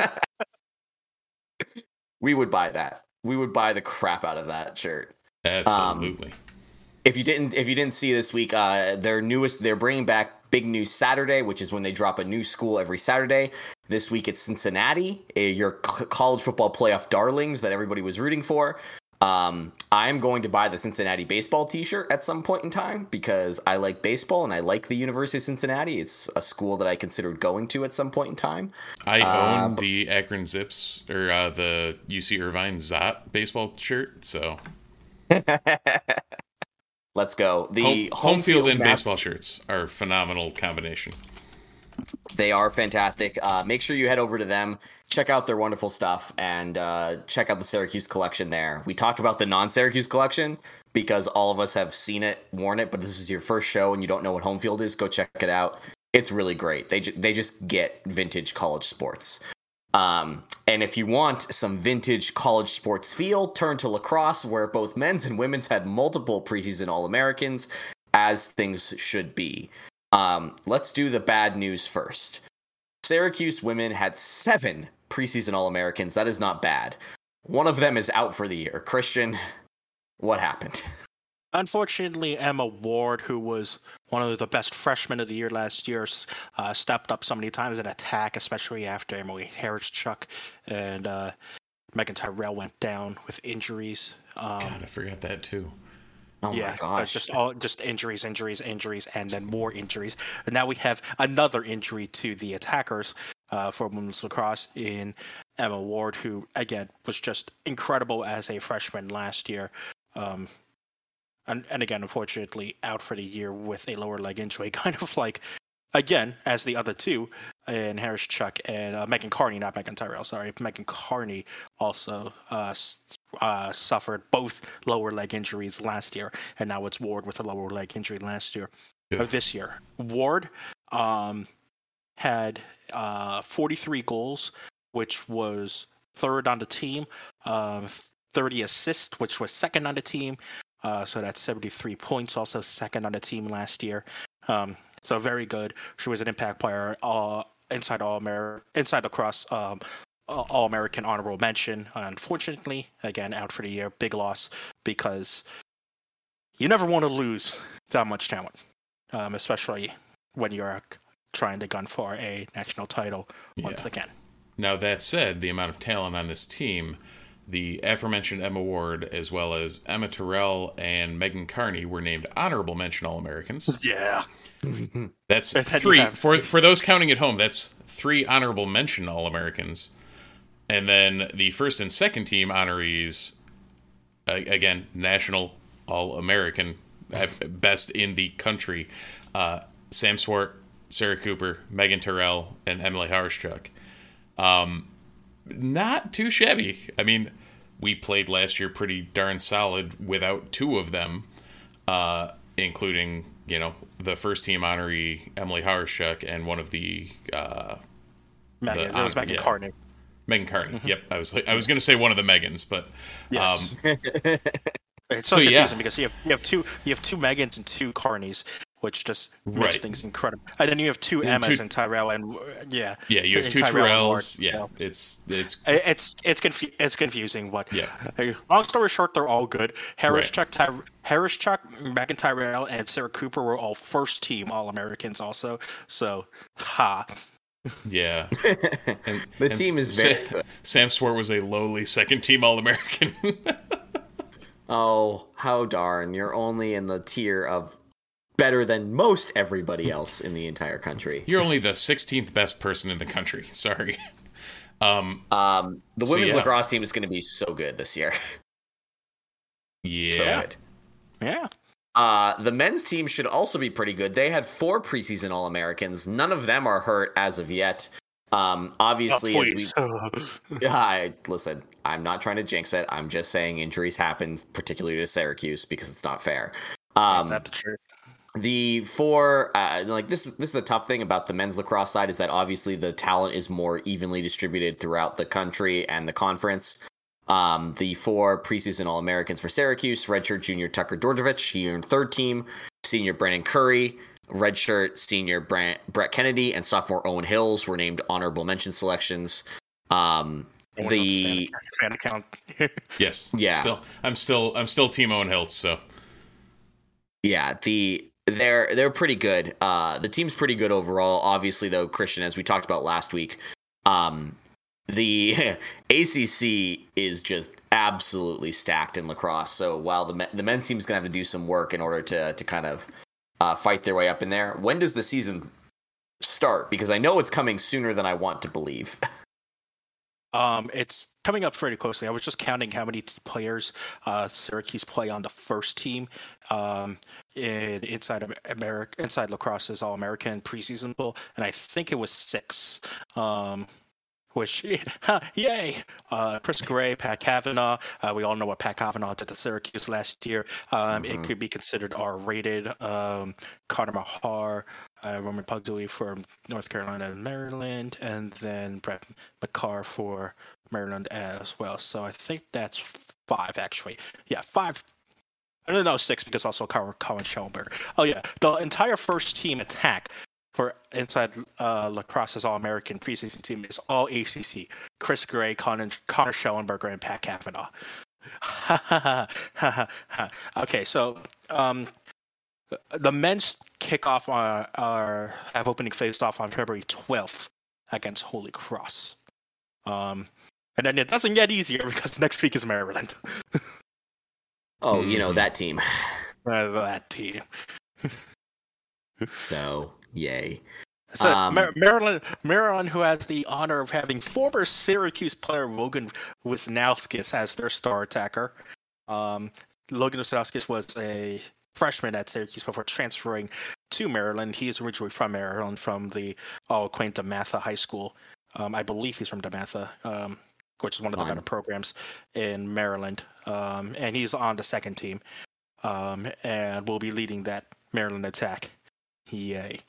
We would buy that. We would buy the crap out of that shirt. Absolutely. If you didn't, if you didn't see this week, uh, their newest, they're bringing back Big News Saturday, which is when they drop a new school every Saturday. This week it's Cincinnati, uh, your c- college football playoff darlings that everybody was rooting for. Um, I'm going to buy the Cincinnati baseball t-shirt at some point in time because I like baseball and I like the University of Cincinnati. It's a school that I considered going to at some point in time. I uh, own the Akron Zips, or uh, the U C Irvine Zot baseball shirt, so Let's go. The home, home field and mas- baseball shirts are a phenomenal combination. They are fantastic. Uh, make sure you head over to them, check out their wonderful stuff, and uh, check out the Syracuse collection there. We talked about the non-Syracuse collection because all of us have seen it, worn it, but this is your first show and you don't know what home field is, go check it out. It's really great. They, ju- they just get vintage college sports. Um, and if you want some vintage college sports feel, turn to lacrosse, where both men's and women's had multiple preseason All-Americans, as things should be. Um, let's do the bad news first. Syracuse women had seven preseason All-Americans. That is not bad. One of them is out for the year. Christian, what happened? Unfortunately, Emma Ward, who was one of the best freshmen of the year last year, uh, stepped up so many times in attack, especially after Emily Harris-Chuck and uh, Megan Tyrell went down with injuries. Um, God, I forgot that too. Oh yeah, my gosh. just all just injuries, injuries, injuries, and then more injuries. And now we have another injury to the attackers uh, for women's lacrosse in Emma Ward, who again was just incredible as a freshman last year. Um, And, and again, unfortunately, out for the year with a lower leg injury, kind of like, again, as the other two, and Harris Chuck and uh, Megan Carney, not Megan Tyrell, sorry. Megan Carney also uh, uh, suffered both lower leg injuries last year, and now it's Ward with a lower leg injury last year, Yeah. or this year. Ward um, had uh, forty-three goals, which was third on the team. Um, thirty assists, which was second on the team. Uh, so that's seventy-three points, also second on the team last year. Um, so very good. She was an impact player, uh, inside all Amer- inside lacrosse, um, all American honorable mention. Unfortunately, again out for the year. Big loss because you never want to lose that much talent, um, especially when you're trying to gun for a national title once yeah. again. Now, that said, the amount of talent on this team, the aforementioned Emma Ward, as well as Emma Terrell and Megan Carney, were named honorable mention All-Americans. Yeah. That's three. For, for those counting at home, that's three honorable mention All-Americans. And then the first and second team honorees, again, national All-American, best in the country, uh, Sam Swart, Sarah Cooper, Megan Terrell, and Emily Harschuk. Um, not too shabby. I mean, we played last year pretty darn solid without two of them, uh, including, you know, the first team honoree, Emily Harschuk, and one of the, uh, Megan, the, it was Megan yeah, Carney. Megan Carney. Mm-hmm. Yep. I was I was going to say one of the Megans, but, yes. um, it's so, so confusing yeah. because you have, you have two, you have two Megans and two Carneys, which just makes right. things incredible. And then you have two and Emmas two, and Tyrell, and yeah, yeah, you have two Tyrells. Yeah, so it's it's it's it's confu- it's confusing. But yeah, long story short, they're all good. Harris Chuck, Ty- Harris Chuck, Megan Tyrell, and Sarah Cooper were all first team All Americans also. So, ha. Yeah, and, the and team is very. Sam, Sam Swart was a lowly second team All American. Oh, how darn! You're only in the tier of better than most everybody else in the entire country. You're only the sixteenth best person in the country. Sorry. Um, um, the so women's yeah. lacrosse team is going to be so good this year. Yeah. So good. Yeah. Uh, the men's team should also be pretty good. They had four preseason All-Americans. None of them are hurt as of yet. Um, obviously, oh, as we, I, listen, I'm not trying to jinx it. I'm just saying injuries happen, particularly to Syracuse, because it's not fair. Um, That's the truth. The four, uh, like this, this is a tough thing about the men's lacrosse side is that obviously the talent is more evenly distributed throughout the country and the conference. Um, the four preseason All-Americans for Syracuse: redshirt junior Tucker Dordovich, he earned third team; senior Brandon Curry, redshirt senior Brett, Brett Kennedy, and sophomore Owen Hills were named honorable mention selections. Um, the fan account. yes, yeah. Still, I'm still, I'm still Team Owen Hills. So yeah, the. They're they're pretty good. Uh, the team's pretty good overall. Obviously, though, Christian, as we talked about last week, um, the A C C is just absolutely stacked in lacrosse. So while the the men's team is going to have to do some work in order to to kind of uh, fight their way up in there, when does the season start? Because I know it's coming sooner than I want to believe. Um, it's coming up pretty closely. I was just counting how many players uh, Syracuse play on the first team um, in inside America, inside lacrosse's All American preseason pool, and I think it was six. Um, which, yay! Uh, Chris Gray, Pat Kavanaugh. Uh, we all know what Pat Kavanaugh did to Syracuse last year. Um, mm-hmm. It could be considered R-rated. Um, Carter Mahar, uh, Roman Pugdui from North Carolina and Maryland, and then Brett McCarr for Maryland as well. So I think that's five, actually. Yeah, five. I don't know, six, because also Colin Schellenberg. Oh, yeah. The entire first team attack for inside uh, lacrosse's All-American preseason team is all A C C. Chris Gray, Connor, Connor Schellenberger, and Pat Kavanaugh. Okay, so um, the men's kickoff are, are have opening face-off on February twelfth against Holy Cross. Um, and then it doesn't get easier because next week is Maryland. Oh, you know, that team. Uh, that team. So... Yay. So um, Mar- Maryland, Maryland, who has the honor of having former Syracuse player Logan Wisnauskas as their star attacker. Um, Logan Wisnauskas was a freshman at Syracuse before transferring to Maryland. He is originally from Maryland, from the all-acclaimed DeMatha High School. Um, I believe he's from DeMatha, um, which is one of the fine. better programs in Maryland. Um, and he's on the second team um, and will be leading that Maryland attack. Yay.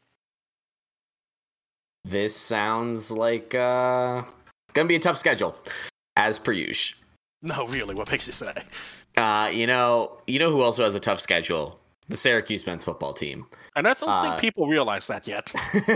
This sounds like uh, gonna be a tough schedule, as per usual. No, really, what makes you say? Uh, you know, you know who also has a tough schedule? The Syracuse men's football team. And I don't Uh, think people realize that yet.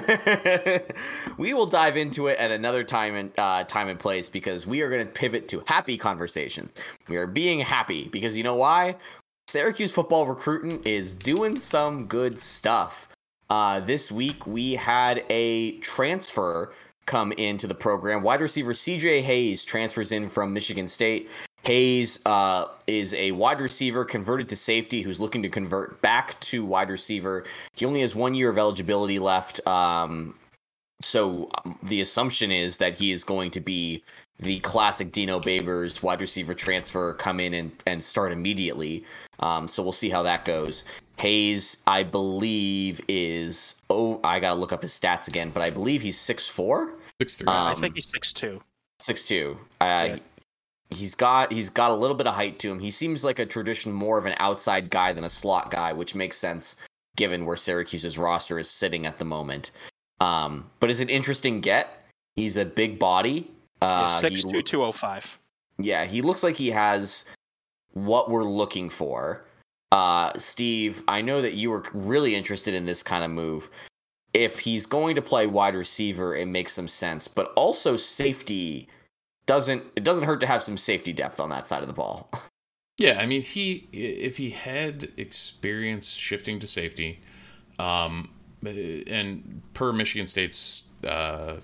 We will dive into it at another time and uh, time and place because we are going to pivot to happy conversations. We are being happy because you know why? Syracuse football recruiting is doing some good stuff. Uh, this week we had a transfer come into the program. Wide receiver C J Hayes transfers in from Michigan State. Hayes uh, is a wide receiver converted to safety who's looking to convert back to wide receiver. He only has one year of eligibility left. Um, so um, the assumption is that he is going to be the classic Dino Babers wide receiver transfer, come in and, and start immediately. Um, so we'll see how that goes. Hayes, I believe, is, oh, I got to look up his stats again, but I believe he's six foot four. six three. Um, I think he's six two. six foot two. Uh, Yeah. He's got he's got a little bit of height to him. He seems like a tradition more of an outside guy than a slot guy, which makes sense given where Syracuse's roster is sitting at the moment. Um, but is an interesting get. He's a big body. Uh, Yeah, six he two, lo- two oh five. yeah, he looks like he has what we're looking for. Uh, Steve, I know that you were really interested in this kind of move. If he's going to play wide receiver, it makes some sense. But also safety doesn't it doesn't hurt to have some safety depth on that side of the ball. Yeah, I mean, he if he had experience shifting to safety, um, and per Michigan State's uh,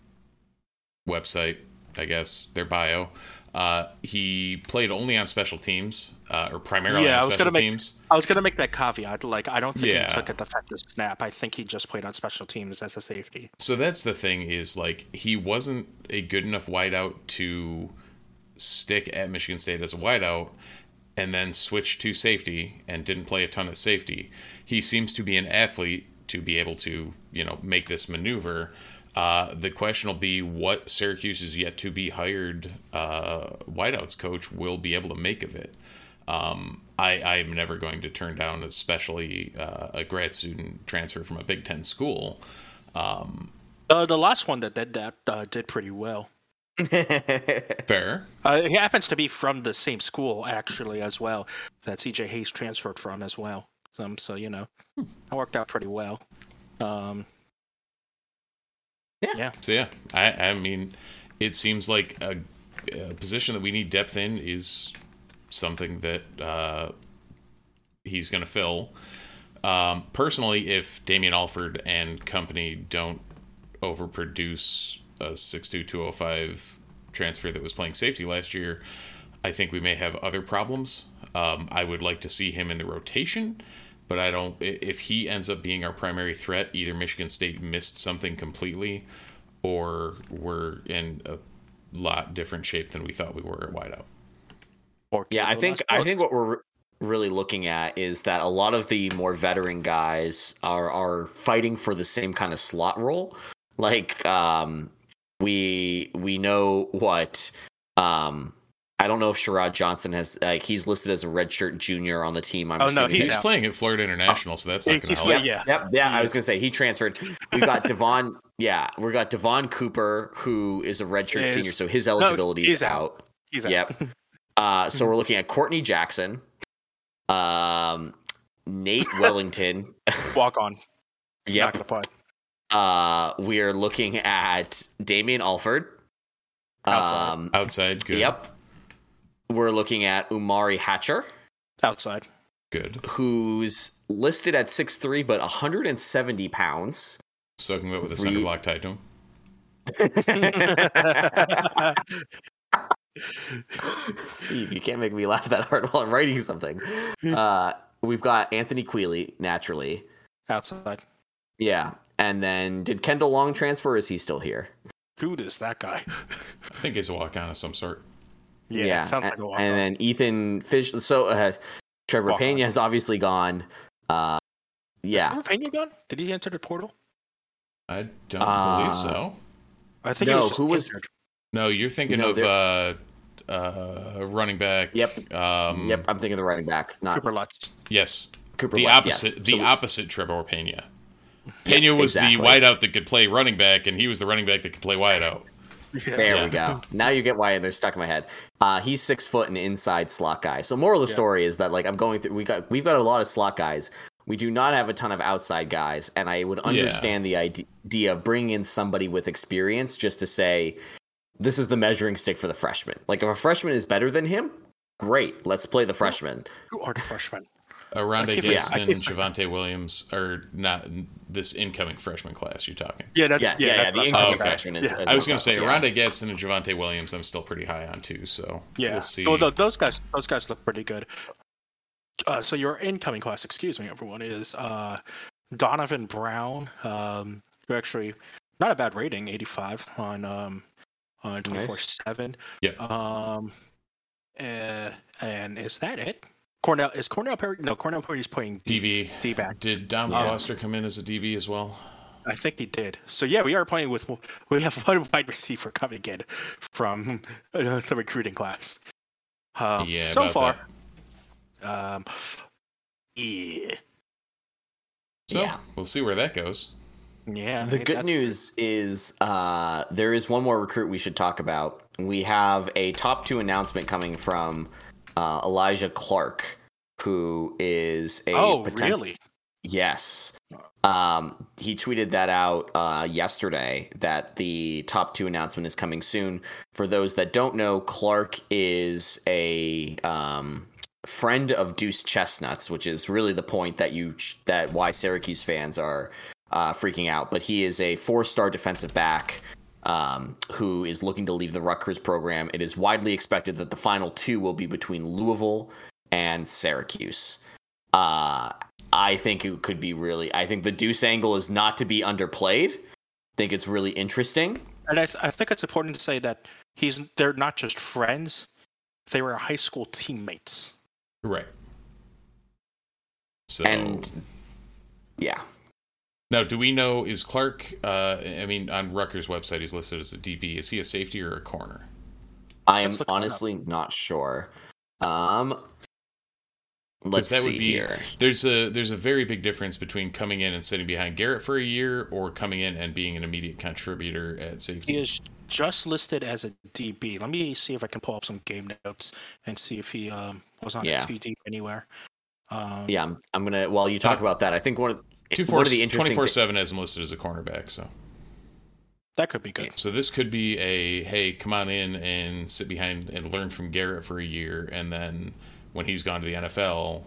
website, I guess their bio, uh, he played only on special teams uh, or primarily Yeah, on I was special gonna make teams. I was gonna make that caveat. Like, I don't think Yeah. he took a defensive snap. I think he just played on special teams as a safety. So that's the thing is like he wasn't a good enough wideout to stick at Michigan State as a wideout and then switch to safety and didn't play a ton of safety. He seems to be an athlete to be able to, you know, make this maneuver. Uh, the question will be what Syracuse's yet to be hired uh, wideouts coach will be able to make of it. Um, I, I am never going to turn down, especially uh, a grad student transfer from a Big Ten school. Um, Uh, the last one that did that uh, did pretty well. fair. Uh, he happens to be from the same school, actually, as well, that C J Hayes transferred from as well. Um, so, you know, it worked out pretty well. Um, Yeah. yeah. So yeah, I, I mean, it seems like a, a position that we need depth in is something that uh, he's going to fill. Um, personally, if Damian Alford and company don't overproduce a six two, two oh five transfer that was playing safety last year, I think we may have other problems. Um, I would like to see him in the rotation, but I don't. If he ends up being our primary threat, either Michigan State missed something completely, or we're in a lot different shape than we thought we were at wideout. Or Yeah, I Caleb think I Last think Brooks. what we're really looking at is that a lot of the more veteran guys are are fighting for the same kind of slot role. Like um we we know what um I don't know if Sherrod Johnson has like he's listed as a redshirt junior on the team. I'm Oh, no, assuming he's He's that- out. playing at Florida International, so that's not He's- going to he's help. playing- yeah. Yep, yeah, He I was is. gonna say he transferred. We got Devon, yeah, we got Devon Cooper, who is a redshirt Is- senior, so his eligibility he's is out. out. He's out. Yep. Uh, so we're looking at Courtney Jackson, um, Nate Wellington. Walk on. Not Yep. gonna play. Uh, we are looking at Damian Alford. Outside. Um, Outside, good. Yep. We're looking at Umari Hatcher, Outside. Good. who's listed at six three but one hundred seventy pounds. Soaking wet with a Re- center block tied to him. Steve, you can't make me laugh that hard while I'm writing something. Uh, we've got Anthony Quealy, naturally. Outside. Yeah. And then did Kendall Long transfer or is he still here? Who is that guy? I think he's a walk on of some sort. Yeah, sounds and, like a walk And then Ethan Fish. So uh, Trevor Walk-on. Pena has obviously gone. Uh, yeah. Is Pena gone? Did he enter the portal? I don't Uh, believe so. I think No, he was just who was- injured. No, you're thinking No, of uh, uh, running back. Yep. Um, Yep. I'm thinking the running back, not Cooper Lutz. Yes. Cooper The Lutz, yes. opposite. The So we- opposite. Trevor Pena. Pena was exactly. the wideout that could play running back, and he was the running back that could play wideout. Yeah. There Yeah. we go. Now you get why they're stuck in my head. Uh, he's six foot and inside slot guy. So moral of the Yeah. story is that like I'm going through. We got we've got a lot of slot guys. We do not have a ton of outside guys, and I would understand the idea of bringing in somebody with experience just to say this is the measuring stick for the freshman. Like if a freshman is better than him, great. Let's play the freshman. Who are the freshmen? Aronde I keep- Gadsden, I keep- Javante Williams, or not this incoming freshman class you're talking. Yeah, that, Yeah, yeah, yeah, yeah. that's The what I'm incoming Oh, talking okay. freshman is. Yeah. is I was going to say yeah. Aronde Gadsden and Javante Williams I'm still pretty high on too, so Yeah, we'll see. Well, th- those guys, those guys look pretty good. Uh, so your incoming class, excuse me, everyone, is uh, Donovan Brown. Um, who actually not a bad rating, eighty-five on um, on twenty-four seven. Yeah. Um, uh, and is that it? Cornell is Cornell Perry? No, Cornell Perry's playing D D. B. D back. Did Dom Yeah. Foster come in as a D B as well? I think he did. So yeah, we are playing with we have one wide receiver coming in from uh, the recruiting class. Um, Yeah, so about far, that. um, yeah, So Yeah. we'll see where that goes. yeah. The I- good that's- news is uh, there is one more recruit we should talk about. We have a top two announcement coming from uh, Elijah Clark, who is a Oh, poten- really? Yes. Um, he tweeted that out uh, yesterday that the top two announcement is coming soon. For those that don't know, Clark is a um, friend of Deuce Chestnuts, which is really the point that you that why Syracuse fans are uh, freaking out. But he is a four-star defensive back um, who is looking to leave the Rutgers program. It is widely expected that the final two will be between Louisville and Syracuse. Uh, I think it could be really. I think the Deuce angle is not to be underplayed. I think it's really interesting. And I, th- I think it's important to say that he's they're not just friends; they were high school teammates. Right. So And yeah, now, do we know, is Clark, uh, I mean, on Rutgers' website, he's listed as a D B. Is he a safety or a corner? I am Let's look that up. honestly not sure. Um, let's that see would be here. there's a there's a very big difference between coming in and sitting behind Garrett for a year or coming in and being an immediate contributor at safety. He is just listed as a D B. Let me see if I can pull up some game notes and see if he um, was on Yeah. a two deep anywhere. Um, Yeah, I'm, I'm gonna. While you talk Uh, about that, I think one of Two one four of the interesting twenty-four thi- seven has him listed as a cornerback. So That could be good. so this could be a hey, come on in and sit behind and learn from Garrett for a year, and then when he's gone to the N F L,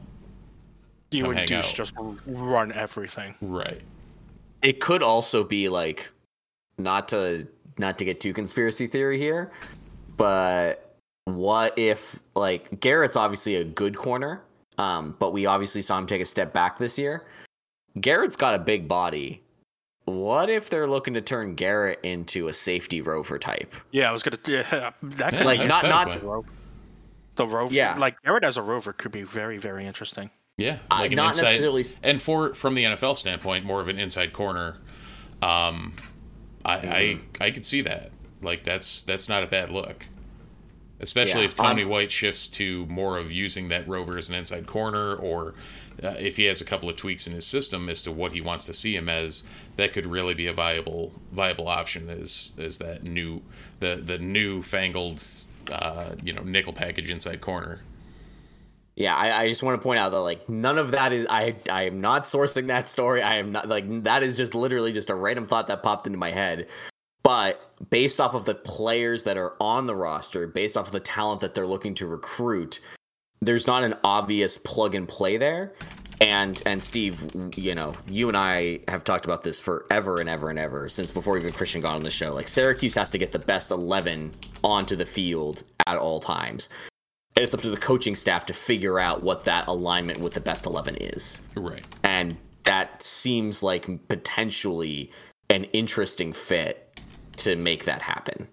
You come and hang Deuce out. just run everything. right? It could also be like, not to not to get too conspiracy theory here, but what if like Garrett's obviously a good corner, um, but we obviously saw him take a step back this year. Garrett's got a big body. What if they're looking to turn Garrett into a safety rover type? Yeah, I was gonna. Yeah, that could Like, be not- not- the ro- the rover. Yeah. like Garrett as a rover could be very very interesting. Yeah, Uh, like an not inside, necessarily- and for from the N F L standpoint, more of an inside corner. Um, I I I could see that. Like that's that's not a bad look, especially Yeah, if Tony um, White shifts to more of using that rover as an inside corner, or uh, if he has a couple of tweaks in his system as to what he wants to see him as. That could really be a viable viable option. Is is that new the the new fangled uh, you know nickel package inside corner. Yeah, I, I just want to point out that like none of that is I I am not sourcing that story. I am not like that is just literally just a random thought that popped into my head. But based off of the players that are on the roster, based off of the talent that they're looking to recruit, there's not an obvious plug and play there. And and Steve, you know, you and I have talked about this forever and ever and ever since before even Christian got on the show. Like Syracuse has to get the best eleven onto the field at all times. And it's up to the coaching staff to figure out what that alignment with the best eleven is. Right. And that seems like potentially an interesting fit to make that happen.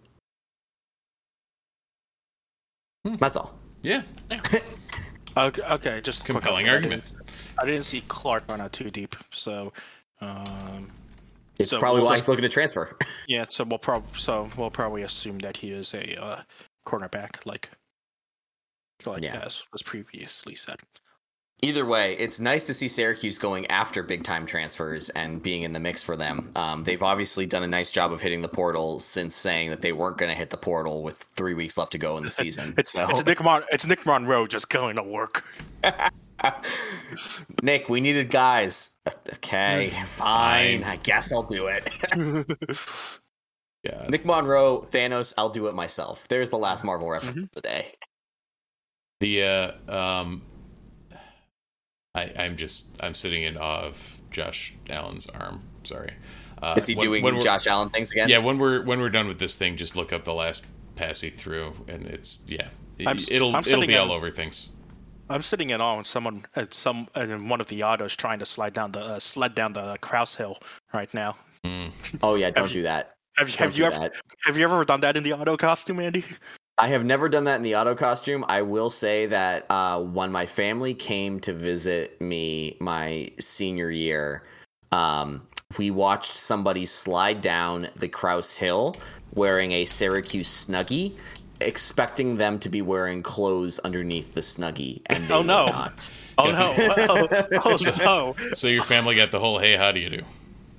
Hmm. That's all. Yeah. Okay, okay just a quick Compelling update. I argument. didn't- I didn't see Clark on a two deep, so um, It's So probably we'll why just- he's looking to transfer. yeah. So we'll prob so we'll probably assume that he is a uh, cornerback, like like Yeah. as was previously said. Either way, it's nice to see Syracuse going after big time transfers and being in the mix for them. Um, they've obviously done a nice job of hitting the portal since saying that they weren't going to hit the portal with three weeks left to go in the season. it's, so. it's Nick Mon- it's Nick Monroe just going to work. Nick, we needed guys. Okay, fine. I guess I'll do it. Yeah. Nick Monroe, Thanos, I'll do it myself. There's the last Marvel reference mm-hmm. of the day. The uh, um, I I'm just I'm sitting in awe of Josh Allen's arm. Sorry. Uh, Is he when, doing when Josh Allen things again? Yeah. When we're when we're done with this thing, just look up the last pass he threw, and it's yeah, I'm, it'll I'm it'll be in, all over things. I'm sitting in awe when someone at some in one of the autos trying to slide down the uh, sled down the Krause Hill right now. Mm. Oh yeah, don't do that. Have, have you ever that. have you ever done that in the auto costume, Andy? I have never done that in the auto costume. I will say that uh, when my family came to visit me my senior year, um, we watched somebody slide down the Krause Hill wearing a Syracuse Snuggie, expecting them to be wearing clothes underneath the Snuggie, and they oh no! were not. Oh no! Oh, oh no! So your family got the whole "Hey, how do you do"?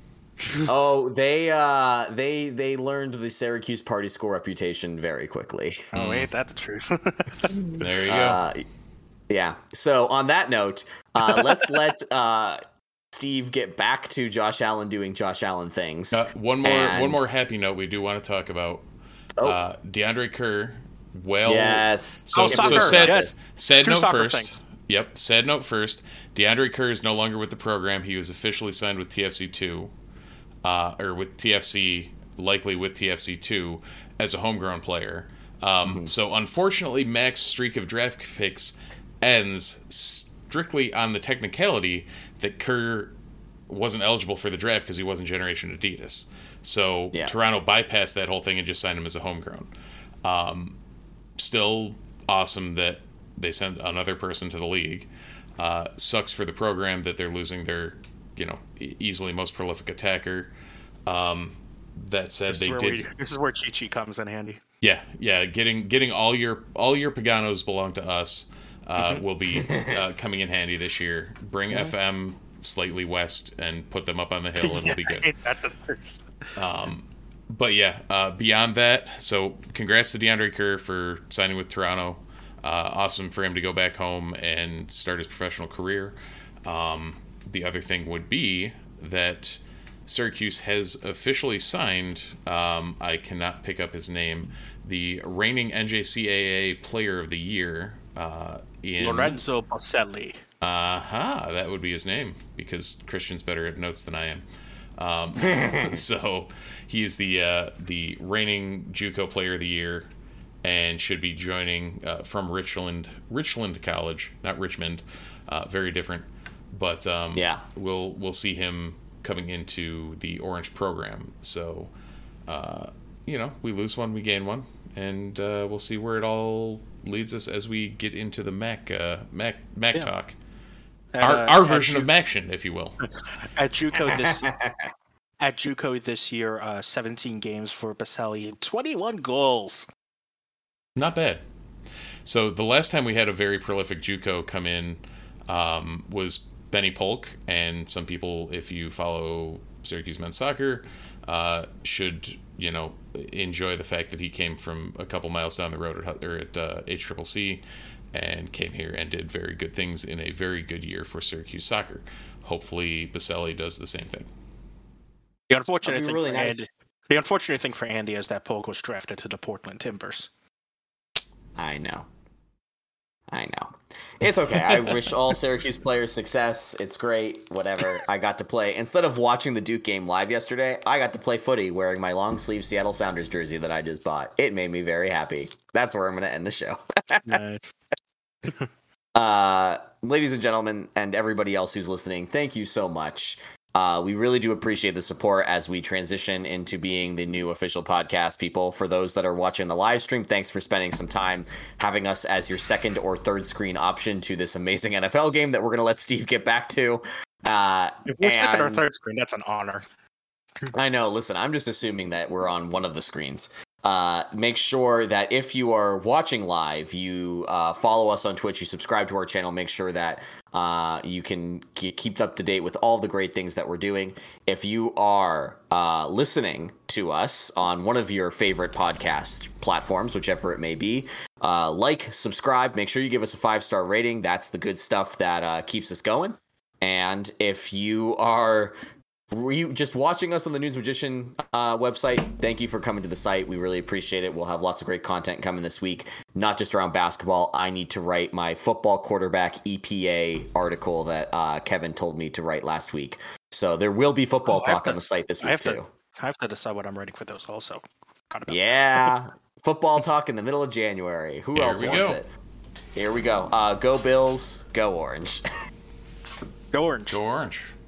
Oh, they uh, they they learned the Syracuse party school reputation very quickly. Oh, mm. ain't that the truth? There you go. Uh, yeah. So on that note, uh, let's let uh, Steve get back to Josh Allen doing Josh Allen things. Uh, one more and... one more happy note we do want to talk about. Oh. Uh, DeAndre Kerr. Well, yes. So, oh, so sad, yes. sad Two note first. Things. Yep. Sad note first. DeAndre Kerr is no longer with the program. He was officially signed with T F C two. Uh, or with T F C, likely with T F C two, as a homegrown player. Um, mm-hmm. So unfortunately, Mac's streak of draft picks ends strictly on the technicality that Kerr wasn't eligible for the draft because he wasn't Generation Adidas. So yeah. Toronto bypassed that whole thing and just signed him as a homegrown. Um, still awesome that they sent another person to the league. Uh, sucks for the program that they're losing their you know, easily most prolific attacker. Um, that said, this they did. We, this is where Chi-Chi comes in handy. Yeah, yeah. Getting getting all your all your Paganos belong to us uh, will be uh, coming in handy this year. Bring yeah. F M slightly west and put them up on the hill. It'll yeah, be good. um, but yeah, uh, beyond that, so congrats to DeAndre Kerr for signing with Toronto. Uh, awesome for him to go back home and start his professional career. Um, The other thing would be that Syracuse has officially signed, um, I cannot pick up his name, the reigning N J C A A Player of the Year. Uh, in Lorenzo Boselli. Aha, uh-huh, that would be his name, because Christian's better at notes than I am. Um, so he is the, uh, the reigning JUCO Player of the Year and should be joining uh, from Richland, Richland College, not Richmond, uh, very different. But um, yeah, we'll we'll see him coming into the Orange program. So, uh, you know, we lose one, we gain one, and uh, we'll see where it all leads us as we get into the Mac uh, Mac Mac yeah. talk, at, our uh, our version Ju- of Maction, if you will. At JUCO this at JUCO this year, uh, seventeen games for Boselli and twenty-one goals. Not bad. So the last time we had a very prolific JUCO come in um, was Benny Polk, and some people, if you follow Syracuse men's soccer, uh, should you know enjoy the fact that he came from a couple miles down the road at, or at uh, H C C C and came here and did very good things in a very good year for Syracuse soccer. Hopefully, Boselli does the same thing. The unfortunate thing really for nice. Andy, the unfortunate thing for Andy is that Polk was drafted to the Portland Timbers. I know. I know. It's okay. I wish all Syracuse players success. It's great. Whatever. I got to play. Instead of watching the Duke game live yesterday, I got to play footy wearing my long sleeve Seattle Sounders jersey that I just bought. It made me very happy. That's where I'm going to end the show. Nice. uh, ladies and gentlemen, and everybody else who's listening, thank you so much. Uh, we really do appreciate the support as we transition into being the new official podcast people. For those that are watching the live stream, thanks for spending some time having us as your second or third screen option to this amazing N F L game that we're going to let Steve get back to. Uh, if we're and... second or third screen, that's an honor. I know. Listen, I'm just assuming that we're on one of the screens. Uh, make sure that if you are watching live, you uh, follow us on Twitch, you subscribe to our channel, make sure that uh, you can ke- keep up to date with all the great things that we're doing. If you are uh, listening to us on one of your favorite podcast platforms, whichever it may be, uh, like, subscribe, make sure you give us a five-star rating. That's the good stuff that uh, keeps us going. And if you are Re- just watching us on the News Magician uh, website, thank you for coming to the site. We really appreciate it. We'll have lots of great content coming this week, not just around basketball. I need to write my football quarterback E P A article that uh, Kevin told me to write last week. So there will be football oh, talk to, on the site this I week have too. To, I have to decide what I'm writing for those also. Yeah, football talk in the middle of January. Who Here else we wants go. it? Here we go. Uh, go Bills, go Orange. Go Orange. Go Orange.